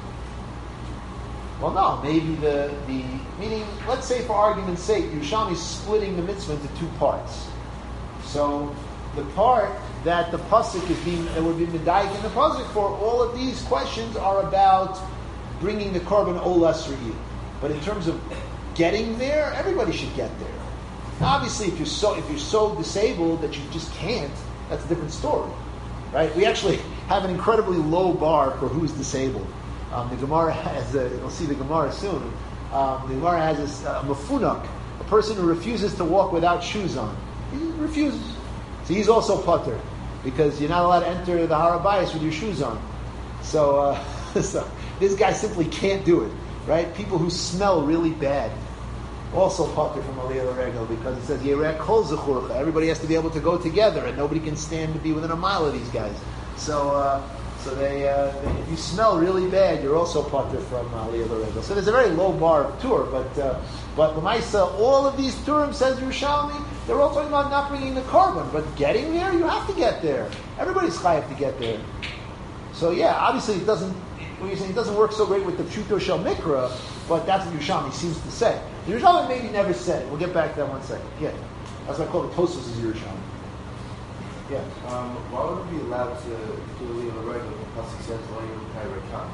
Well, no, maybe the, the, meaning, let's say for argument's sake, Yerushalmi is splitting the mitzvah into two parts. So, the part that the pasuk is being, that would be medayik in the pasuk for, all of these questions are about bringing the korban olas re'iyah. But in terms of getting there, everybody should get there. Now, obviously, if you're so, if you're so disabled that you just can't, that's a different story. Right? We actually have an incredibly low bar for who's disabled. Um, the Gemara has, a, you'll see the Gemara soon, um, the Gemara has a, a mafunak, a person who refuses to walk without shoes on. He refuses. So he's also pater, because you're not allowed to enter the Har HaBayis with your shoes on. So, uh, so this guy simply can't do it, right? People who smell really bad, also pater from Aliyah L'Regel, because it says, Yerek Kol Zechurcha. Everybody has to be able to go together, and nobody can stand to be within a mile of these guys. So, uh, So they, uh, they, if you smell really bad, you're also pater from Aliyah L'Regel. So there's a very low bar of tur, but uh, but L'maisa, all of these turim, says Yerushalmi, they're all talking about not bringing the korban, but getting there, you have to get there. Everybody's chayav to get there. So yeah, obviously it doesn't. What you're saying, it doesn't work so great with the pshuto shel mikra, but that's what Yerushalmi seems to say. Yerushalmi maybe never said it. We'll get back to that one second. Yeah, that's why I call it Tosfos is Yerushalmi. Yeah. Um, why would we be allowed to do a legal regular when Pasuk says Lo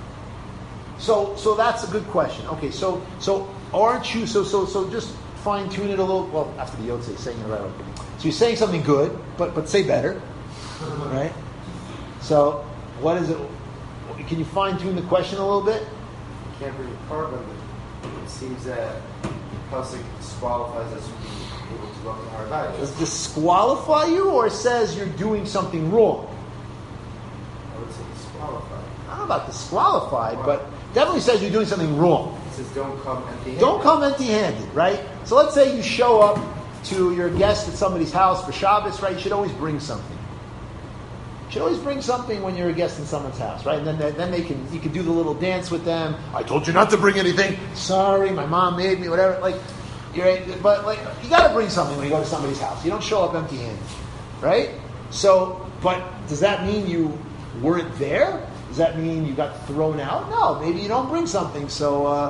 So, so that's a good question. Okay, so, so aren't you? So, so, so just fine tune it a little. Well, after the Yotze saying it right. So you're saying something good, but but say better, right? So, what is it? Can you fine tune the question a little bit? You can't bring a korban, but it seems that Pasuk disqualifies us from being able to go up to Har HaBayis. Does it disqualify you, or says you're doing something wrong? I would say disqualified. I don't know about disqualified, but definitely says you're doing something wrong. It says don't come empty-handed. Don't come empty-handed, right? So let's say you show up to your guest at somebody's house for Shabbos, right? You should always bring something. You should always bring something when you're a guest in someone's house, right? And then, then they can you can do the little dance with them. I told you not to bring anything. Sorry, my mom made me, whatever. Like, you're, but like you got to bring something when you go to somebody's house. You don't show up empty-handed, right? So, but does that mean you weren't there? Does that mean you got thrown out? No, maybe you don't bring something. So, uh,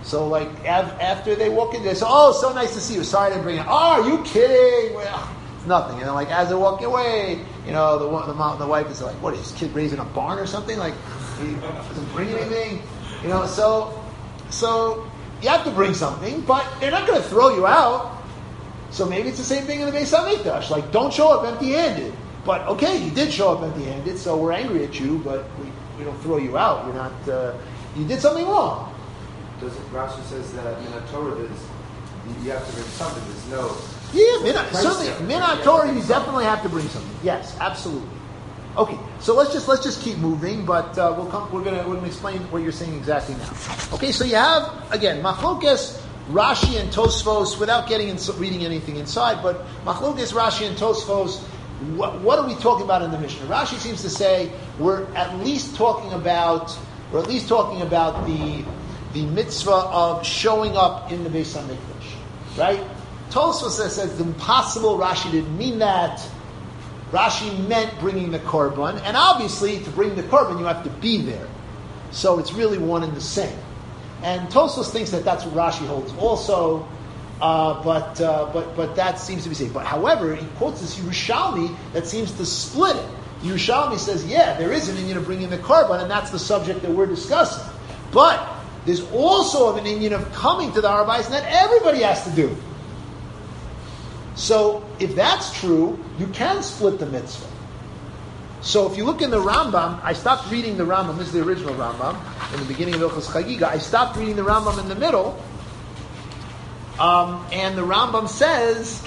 So like av- after they walk in, they say, "Oh, so nice to see you. Sorry I didn't bring it." "Oh, are you kidding?" Well, it's nothing. And then like as they're walking away, you know, the the mom, the wife is like, "What is this kid raised in a barn or something? Like he doesn't bring anything?" You know, so so you have to bring something, but they're not going to throw you out. So maybe it's the same thing in the Beis Hamikdash. Like, don't show up empty-handed. But okay, you did show up empty-handed, so we're angry at you, but we, we don't throw you out. You're not. Uh, you did something wrong. Does it, Rashi says that Minat Torah is you, you have to bring something. There's no. Yeah, minat, certainly Minat Torah. You definitely have to bring something. Yes, absolutely. Okay, so let's just let's just keep moving, but uh, we'll come. We're gonna we're gonna explain what you're saying exactly now. Okay, so you have again Machlokes, Rashi and Tosfos, without getting in, reading anything inside, but Machlokes, Rashi and Tosfos. What, what are we talking about in the Mishnah? Rashi seems to say we're at least talking about we're at least talking about the the mitzvah of showing up in the Beis Hamikdash, right? Tosfos says it's impossible. Rashi didn't mean that. Rashi meant bringing the korban, and obviously to bring the korban you have to be there. So it's really one and the same. And Tosfos thinks that that's what Rashi holds also, uh, but uh, but but that seems to be safe. But however, he quotes this Yerushalmi that seems to split it. Yerushalmi says, yeah, there is an inyan of bringing the korban, and that's the subject that we're discussing. But there's also an inyan of coming to the Har Bayis, and that everybody has to do. So, if that's true, you can split the mitzvah. So, if you look in the Rambam, I stopped reading the Rambam. This is the original Rambam in the beginning of Ilchos Chagiga. I stopped reading the Rambam in the middle, um, and the Rambam says,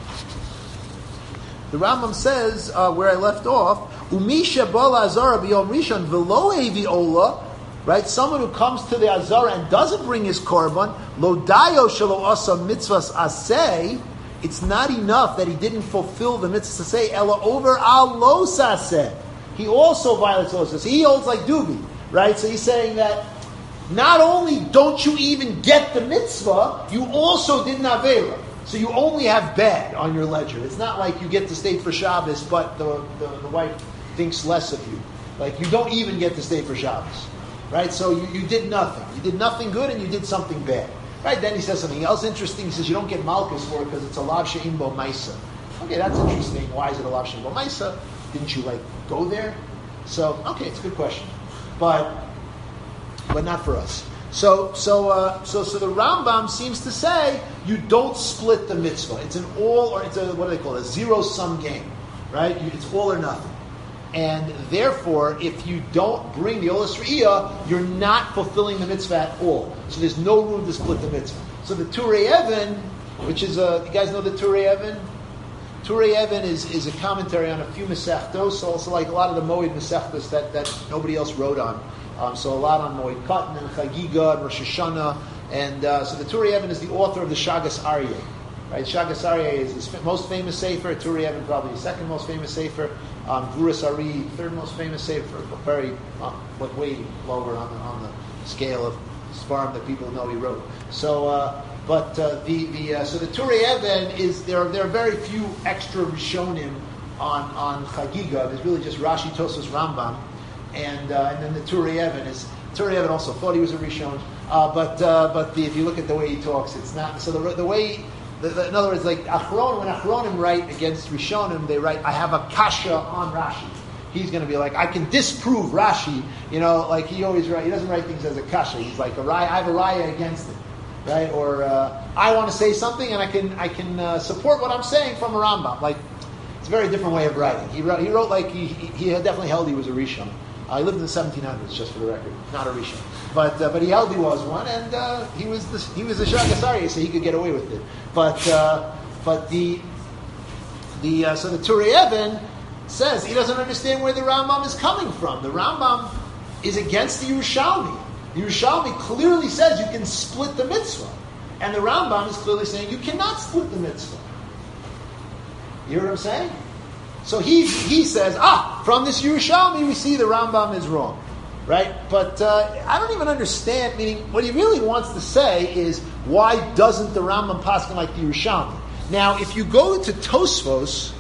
the Rambam says uh, where I left off, Umisha bala azara b'yom rishon v'lo evi ola. Right, someone who comes to the azara and doesn't bring his korban, lo dayo shelo asa mitzvahs aseh. It's not enough that he didn't fulfill the mitzvah to say ella over al lo saseh. He also violates lo saseh. He holds like Dubi, right? So he's saying that not only don't you even get the mitzvah, you also did an avera. So you only have bad on your ledger. It's not like you get to stay for Shabbos, but the, the, the wife thinks less of you. Like you don't even get to stay for Shabbos, right? So you, you did nothing. You did nothing good and you did something bad. Right, then he says something else interesting. He says you don't get malchus for it because it's a lav she'im bo maisa. Okay, that's interesting. Why is it a lav she'im bo maisa? Didn't you like go there? So okay, it's a good question, but but not for us. So so uh, so so the Rambam seems to say you don't split the mitzvah. It's an all or it's a what do they call it? A zero sum game, right? It's all or nothing. And therefore, if you don't bring the Olas Re'iyah, you're not fulfilling the mitzvah at all. So there's no room to split the mitzvah. So the Turei Even, which is a, you guys know the Turei Even? Turei Even is, is a commentary on a few Masechtos, also like a lot of the Moed Masechtos that, that nobody else wrote on. Um, so a lot on Moed Katan and Chagiga and Rosh Hashanah. And uh, so the Turei Even is the author of the Shagas Aryeh. Right, Shagas Aryeh is his most famous sefer. Turei Even probably the second most famous sefer. Um, Guras Ari, third most famous sefer, but very, uh, but way lower on the, on the scale of Sfarim that people know he wrote. So, uh, but uh, the the uh, so the Turei Even is there. There are very few extra Rishonim on on Chagiga. There's really just Rashi, Tosfos, Rambam, and uh, and then the Turei Even is Turei Even also thought he was a Rishon, uh, but uh, but the, if you look at the way he talks, it's not. So the the way. In other words, like Achron, when Achronim write against Rishonim, they write, I have a kasha on Rashi. He's going to be like, I can disprove Rashi. You know, like he always write, he doesn't write things as a kasha. He's like, a raya, I have a raya against it. Right? Or, uh, I want to say something and I can I can uh, support what I'm saying from a Rambam. Like, it's a very different way of writing. He wrote, he wrote like, he, he definitely held he was a Rishon. Uh, he lived in the seventeen hundreds, just for the record. Not a Rishon. But uh, but he held he was one, and uh, he was the, he was a Shagas Aryeh, so he could get away with it. But uh, but the the uh, so the Turei Even says he doesn't understand where the Rambam is coming from. The Rambam is against the Yerushalmi. The Yerushalmi clearly says you can split the mitzvah, and the Rambam is clearly saying you cannot split the mitzvah. You hear what I'm saying? So he he says, ah, from this Yerushalmi we see the Rambam is wrong. Right? But uh, I don't even understand, meaning what he really wants to say is, why doesn't the Rambam paskin like the Yerushalmi? Now, if you go to Tosfos,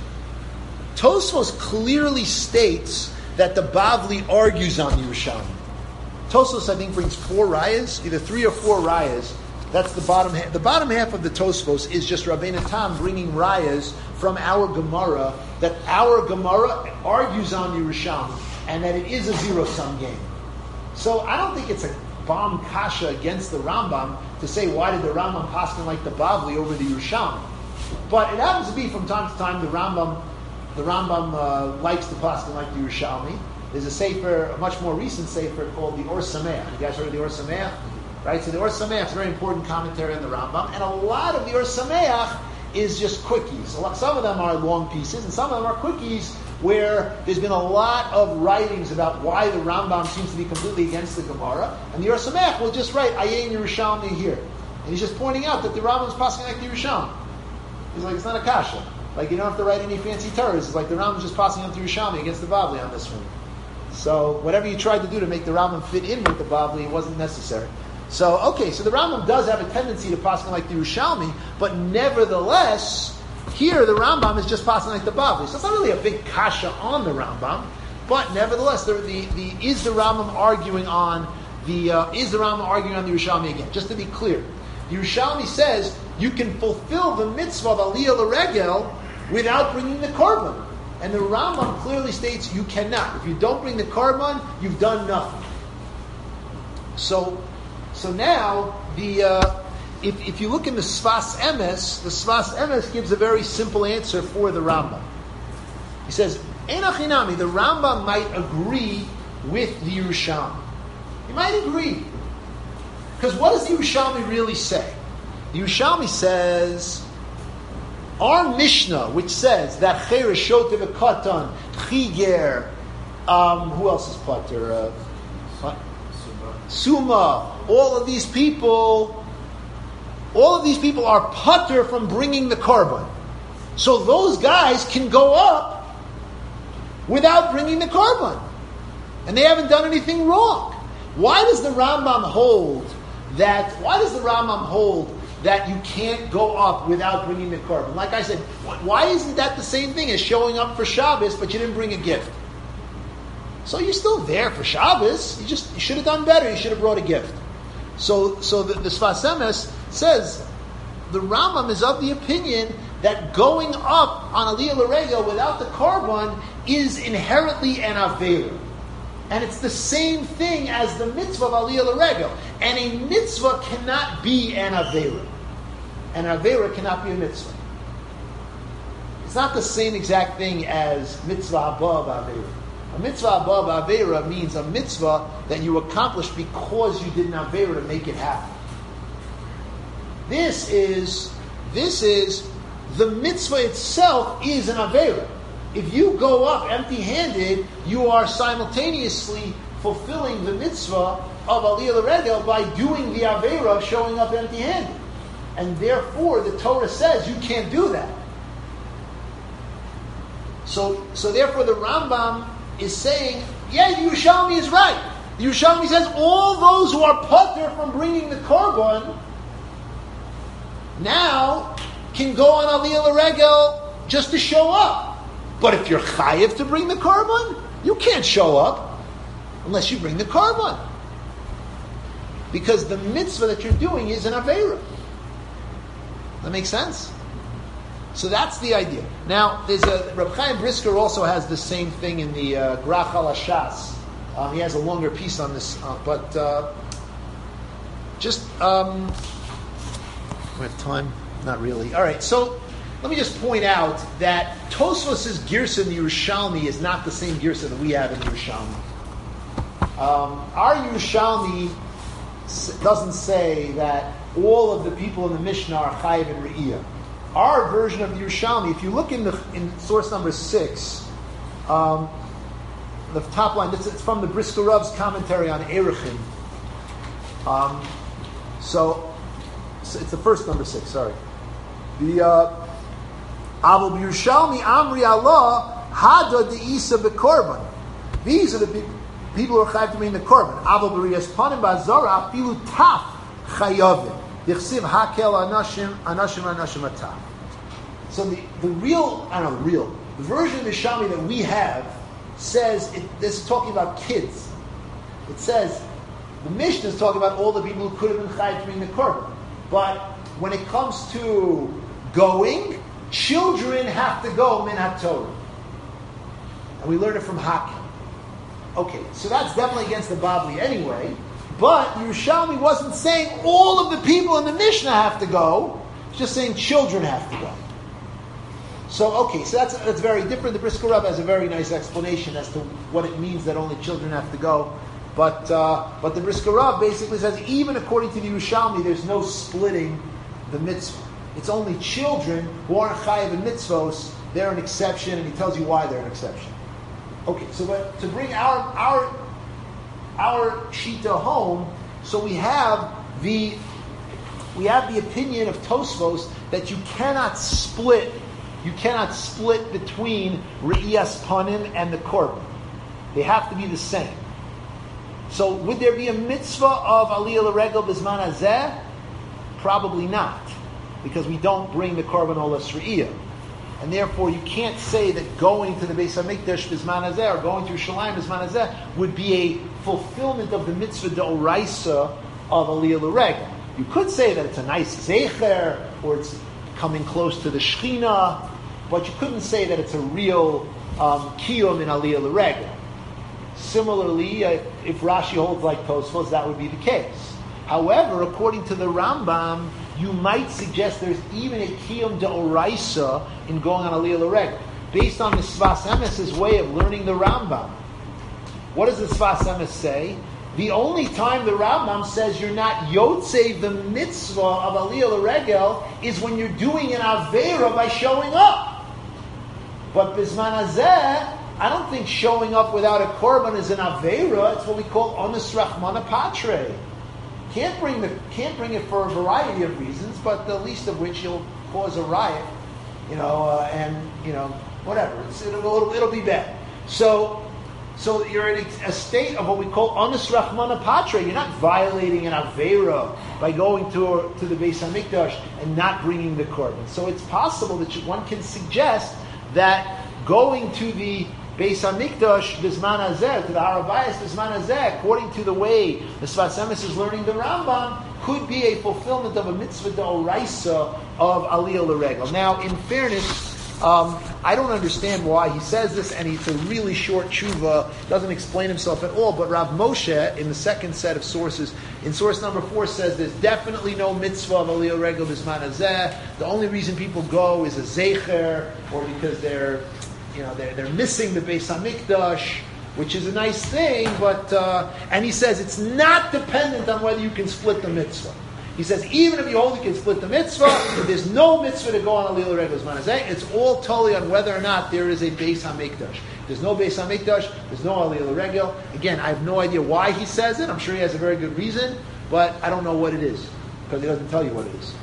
Tosfos clearly states that the Bavli argues on Yerushalmi. Tosfos, I think, brings four rayas, either three or four rayas. That's the bottom half. The bottom half of the Tosfos is just Rabbeinu Tam bringing rayas from our Gemara, that our Gemara argues on the Yerushalmi, and that it is a zero-sum game. So I don't think it's a bomb kasha against the Rambam to say, why did the Rambam paskin like the Bavli over the Yerushalmi? But it happens to be from time to time the Rambam, the Rambam uh, likes to paskin like the Yerushalmi. There's a sefer, a much more recent sefer called the Or Sameach. You guys heard of the Or Sameach? Right? So the Or Sameach is a very important commentary on the Rambam, and a lot of the Or Sameach is just quickies. A lot, some of them are long pieces, and some of them are quickies where there's been a lot of writings about why the Rambam seems to be completely against the Gemara, and the Or Sameach will just write Ayin Yerushalmi here. And he's just pointing out that the Rambam is passing like the Yerushalmi. He's like, it's not a kasha. Like, you don't have to write any fancy terrors. It's like the Rambam is just passing on the Yerushalmi against the Bavli on this one. So whatever you tried to do to make the Rambam fit in with the Bavli, it wasn't necessary. So, okay, so the Rambam does have a tendency to pass like the Yerushalmi, but nevertheless, here the Rambam is just passing like the Bavli. So it's not really a big kasha on the Rambam, but nevertheless, the, the, the is the Rambam arguing on the uh, is the Rambam arguing on the Yerushalmi again? Just to be clear, the Yerushalmi says you can fulfill the mitzvah of Aliyah L'Regel without bringing the korban, and the Rambam clearly states you cannot. If you don't bring the korban, you've done nothing. So. So now, the uh, if, if you look in the Sfas Emes, the Sfas Emes gives a very simple answer for the Rambam. He says, Enachinami, the Rambam might agree with the Yerushalmi. He might agree. Because what does the Yerushalmi really say? The Yerushalmi says, our Mishnah, which says that Cheresh Shotev Katan, Chiger, um, who else is Pater? Uh, what? Suma, all of these people, all of these people are putter from bringing the korban. So those guys can go up without bringing the korban. And they haven't done anything wrong. Why does the Rambam hold that, why does the Rambam hold that you can't go up without bringing the korban? Like I said, why isn't that the same thing as showing up for Shabbos, but you didn't bring a gift? So you're still there for Shabbos. You just you should have done better. You should have brought a gift. So, so the, the Sfas Emes says the Rambam is of the opinion that going up on Aliyah L'Regel without the korban is inherently an avera, and it's the same thing as the mitzvah of Aliyah L'Regel. And a mitzvah cannot be an avera. An avera cannot be a mitzvah. It's not the same exact thing as mitzvah above avera. A mitzvah above Avera means a mitzvah that you accomplished because you did an Avera to make it happen. This is, this is, the mitzvah itself is an Avera. If you go up empty-handed, you are simultaneously fulfilling the mitzvah of Aliyah L'Regel by doing the Avera of showing up empty-handed. And therefore, the Torah says you can't do that. So, so therefore the Rambam is saying, yeah, the Yerushalmi is right. The Yerushalmi says all those who are putter from bringing the korban now can go on Aliyah L'Regel just to show up. But if you're chayiv to bring the korban, you can't show up unless you bring the korban. Because the mitzvah that you're doing is an avera. That makes sense? So that's the idea. Now, there's a Reb Chaim Brisker also has the same thing in the uh, Grach al Hashas. Um, he has a longer piece on this, uh, but uh, just um, we have time. Not really. All right. So let me just point out that Tosfos's girsa in the Yerushalmi is not the same girsa that we have in the Yerushalmi. Um, our Yerushalmi doesn't say that all of the people in the Mishnah are chayiv and re'iyah. Our version of the Yerushalmi, if you look in the in source number six, um, the top line, it's, it's from the Brisker Rav's commentary on Erechim. Um, so, so it's the first number six. Sorry, the Avol Yerushalmi Amri Allah Hada Deisa Bekorban. These are the people, people who are chayav to bring the korban. Avol B'riyas Panim Ba'Zara Afilu Taf Chayavim. So the, the real, I don't know, the real, the version of the Yerushalmi that we have says, it, this is talking about kids. It says, The Mishnah is talking about all the people who could have been chayav to bring the korban. But when it comes to going, children have to go min haTorah. And we learn it from Hakim. Okay, so that's definitely against the Babli anyway. But Yerushalmi wasn't saying all of the people in the Mishnah have to go. It's just saying children have to go. So, okay, so that's that's very different. The Brisker Rav has a very nice explanation as to what it means that only children have to go. But uh, but the Brisker Rav basically says even according to the Yerushalmi, there's no splitting the mitzvah. It's only children who aren't chayav in mitzvos. They're an exception, and he tells you why they're an exception. Okay, so but to bring our our our shita home, so we have the we have the opinion of Tosfos that you cannot split you cannot split between Re'iyas Panim and the korban. They have to be the same. So would there be a mitzvah of Aliyah L'Regel B'Zman Hazeh? Probably not, because we don't bring the korban olas Re'iyah. And therefore, you can't say that going to the Beis Hamikdash B'Zman Hazeh or going to Yerushalayim B'Zman Hazeh would be a fulfillment of the mitzvah d'oraisa of Aliyah L'Regel. You could say that it's a nice zecher or it's coming close to the Shechina, but you couldn't say that it's a real um, kiyum in Aliyah L'Regel. Similarly, uh, if Rashi holds like Tosfos, that would be the case. However, according to the Rambam, you might suggest there's even a kiyum de'oraisa in going on Aliyah L'Regel, based on the Sfas Emes' way of learning the Rambam. What does the Sfas Emes say? The only time the Rambam says you're not yotzei the mitzvah of Aliyah L'Regel is when you're doing an aveira by showing up. But B'Zman Hazeh, I don't think showing up without a korban is an aveira. It's what we call onus rachmana patre. Can't bring the can't bring it for a variety of reasons, but the least of which you'll cause a riot, you know, uh, and you know whatever. It's, it'll, it'll it'll be bad. So so you're in a state of what we call onus rachmana patre. You're not violating an aveira by going to to the Beis Hamikdash and not bringing the korban. So it's possible that you, one can suggest that going to the Beis Hamikdash B'Zman Hazeh, to the Har Habayis B'Zman Hazeh, according to the way the Sfas Emes is learning the Rambam, could be a fulfillment of a mitzvah d'oraisa of Aliyah L'Regel. Now, in fairness, um, I don't understand why he says this, and it's a really short tshuva, doesn't explain himself at all, but Rav Moshe, in the second set of sources, in source number four, says there's definitely no mitzvah of Aliyah L'Regel B'Zman Hazeh. The only reason people go is a zecher, or because they're You know, they're, they're missing the Beis Hamikdash, which is a nice thing, but, uh, and he says it's not dependent on whether you can split the mitzvah. He says even if you hold you can split the mitzvah, if there's no mitzvah to go on Aliyah L'Regel B'Zman Hazeh, it's all totally on whether or not there is a Beis Hamikdash. If there's no Beis Hamikdash, there's no Aliyah L'Regel. Again, I have no idea why he says it. I'm sure he has a very good reason, but I don't know what it is, because he doesn't tell you what it is.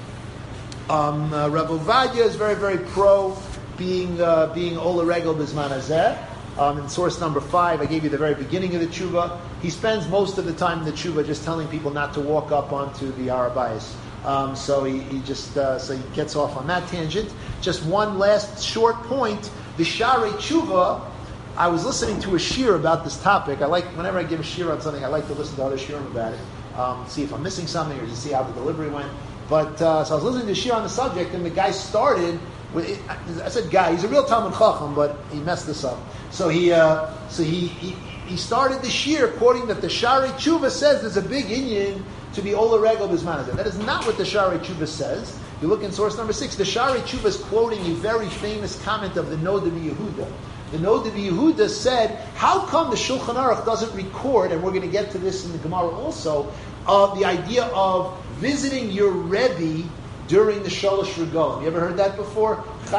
Um, uh, Rav Ovadia is very, very pro being uh, being Ola Regel B'Zman Hazeh. Um, in source number five, I gave you the very beginning of the tshuva. He spends most of the time in the tshuva just telling people not to walk up onto the Har Habayis. Um, so he, he just uh, so he gets off on that tangent. Just one last short point: the Sharei Tshuva. I was listening to a shir about this topic. I like whenever I give a shir on something, I like to listen to other shirim about it, um, see if I'm missing something or to see how the delivery went. But uh, so I was listening to a shir on the subject, and the guy started. I said guy, he's a real Talmud Chacham, but he messed this up. So he uh, so he, he he started the shir quoting that the Sharei Tshuva says there's a big inyan to be Ola Regel B'Zman Hazeh. That is not what the Sharei Tshuva says. You look in source number six, the Sharei Tshuva is quoting a very famous comment of the Noda B'Yehuda. The Noda B'Yehuda said, how come the Shulchan Aruch doesn't record, and we're going to get to this in the Gemara also, of the idea of visiting your Rebbe during the Shalosh Regalim. You ever heard that before? It's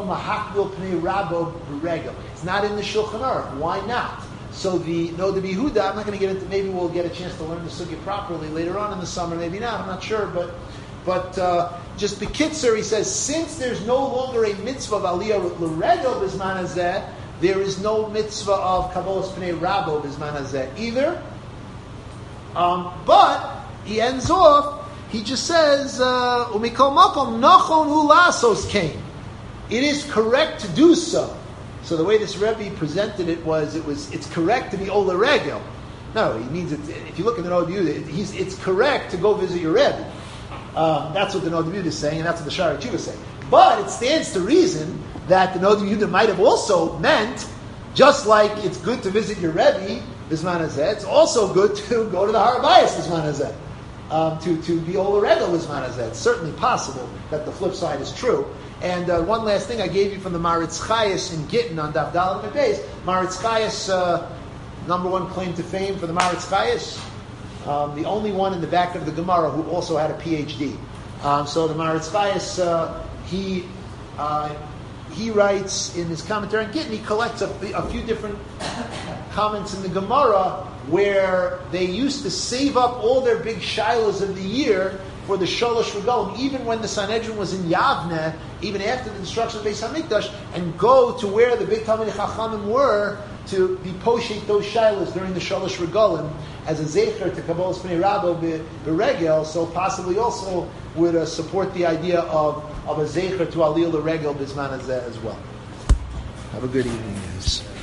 not in the Shulchan Aruch. Why not? So the Noda B'Yehuda, I'm not going to get into, maybe we'll get a chance to learn the sugya properly later on in the summer, maybe not, I'm not sure, but but uh, just the Kitzer, he says, since there's no longer a mitzvah of Aliyah L'Regel B'Zman Hazeh, there is no mitzvah of Kabbalas Pnei Rabo B'Zman Hazeh either. Um, but he ends off, he just says, "Umikol makom nachon hu lasos came." It is correct to do so. So the way this Rebbe presented it was, it was it's correct to be Ola Regel. No, he means it. If you look in the Nod Yud, he's it's correct to go visit your Rebbe. Um, that's what the Nod Yud is saying, and that's what the Shari Tshuva is saying. But it stands to reason that the Nod Yud might have also meant, just like it's good to visit your Rebbe, Bisman Hazeh, it's also good to go to the Har Bayis, Bisman Hazeh. Um, to, to be Ola Regel, Bisman Hazeh. It's certainly possible that the flip side is true. And uh, one last thing I gave you from the Maritz Chayes in Gittin on Daf Dalet and Beis. Maritz Chayes, uh, number one claim to fame for the Maritz Chayes, um, the only one in the back of the Gemara who also had a P H D. Um, so the Maritz Chayes, uh, he uh, he writes in his commentary on Gittin, he collects a, a few different comments in the Gemara where they used to save up all their big shilas of the year for the Sholosh Regalim, even when the Sanhedrin was in Yavne, even after the destruction of Beis HaMikdash, and go to where the big Talmidei Chachamim were to be poshet those shilas during the Sholosh Regalim as a zecher to Kabbalas Pnei Rabbo Beregel, so possibly also would uh, support the idea of, of a zecher to Aliyah L'Regel Bisman Hazeh as well. Have a good evening, guys.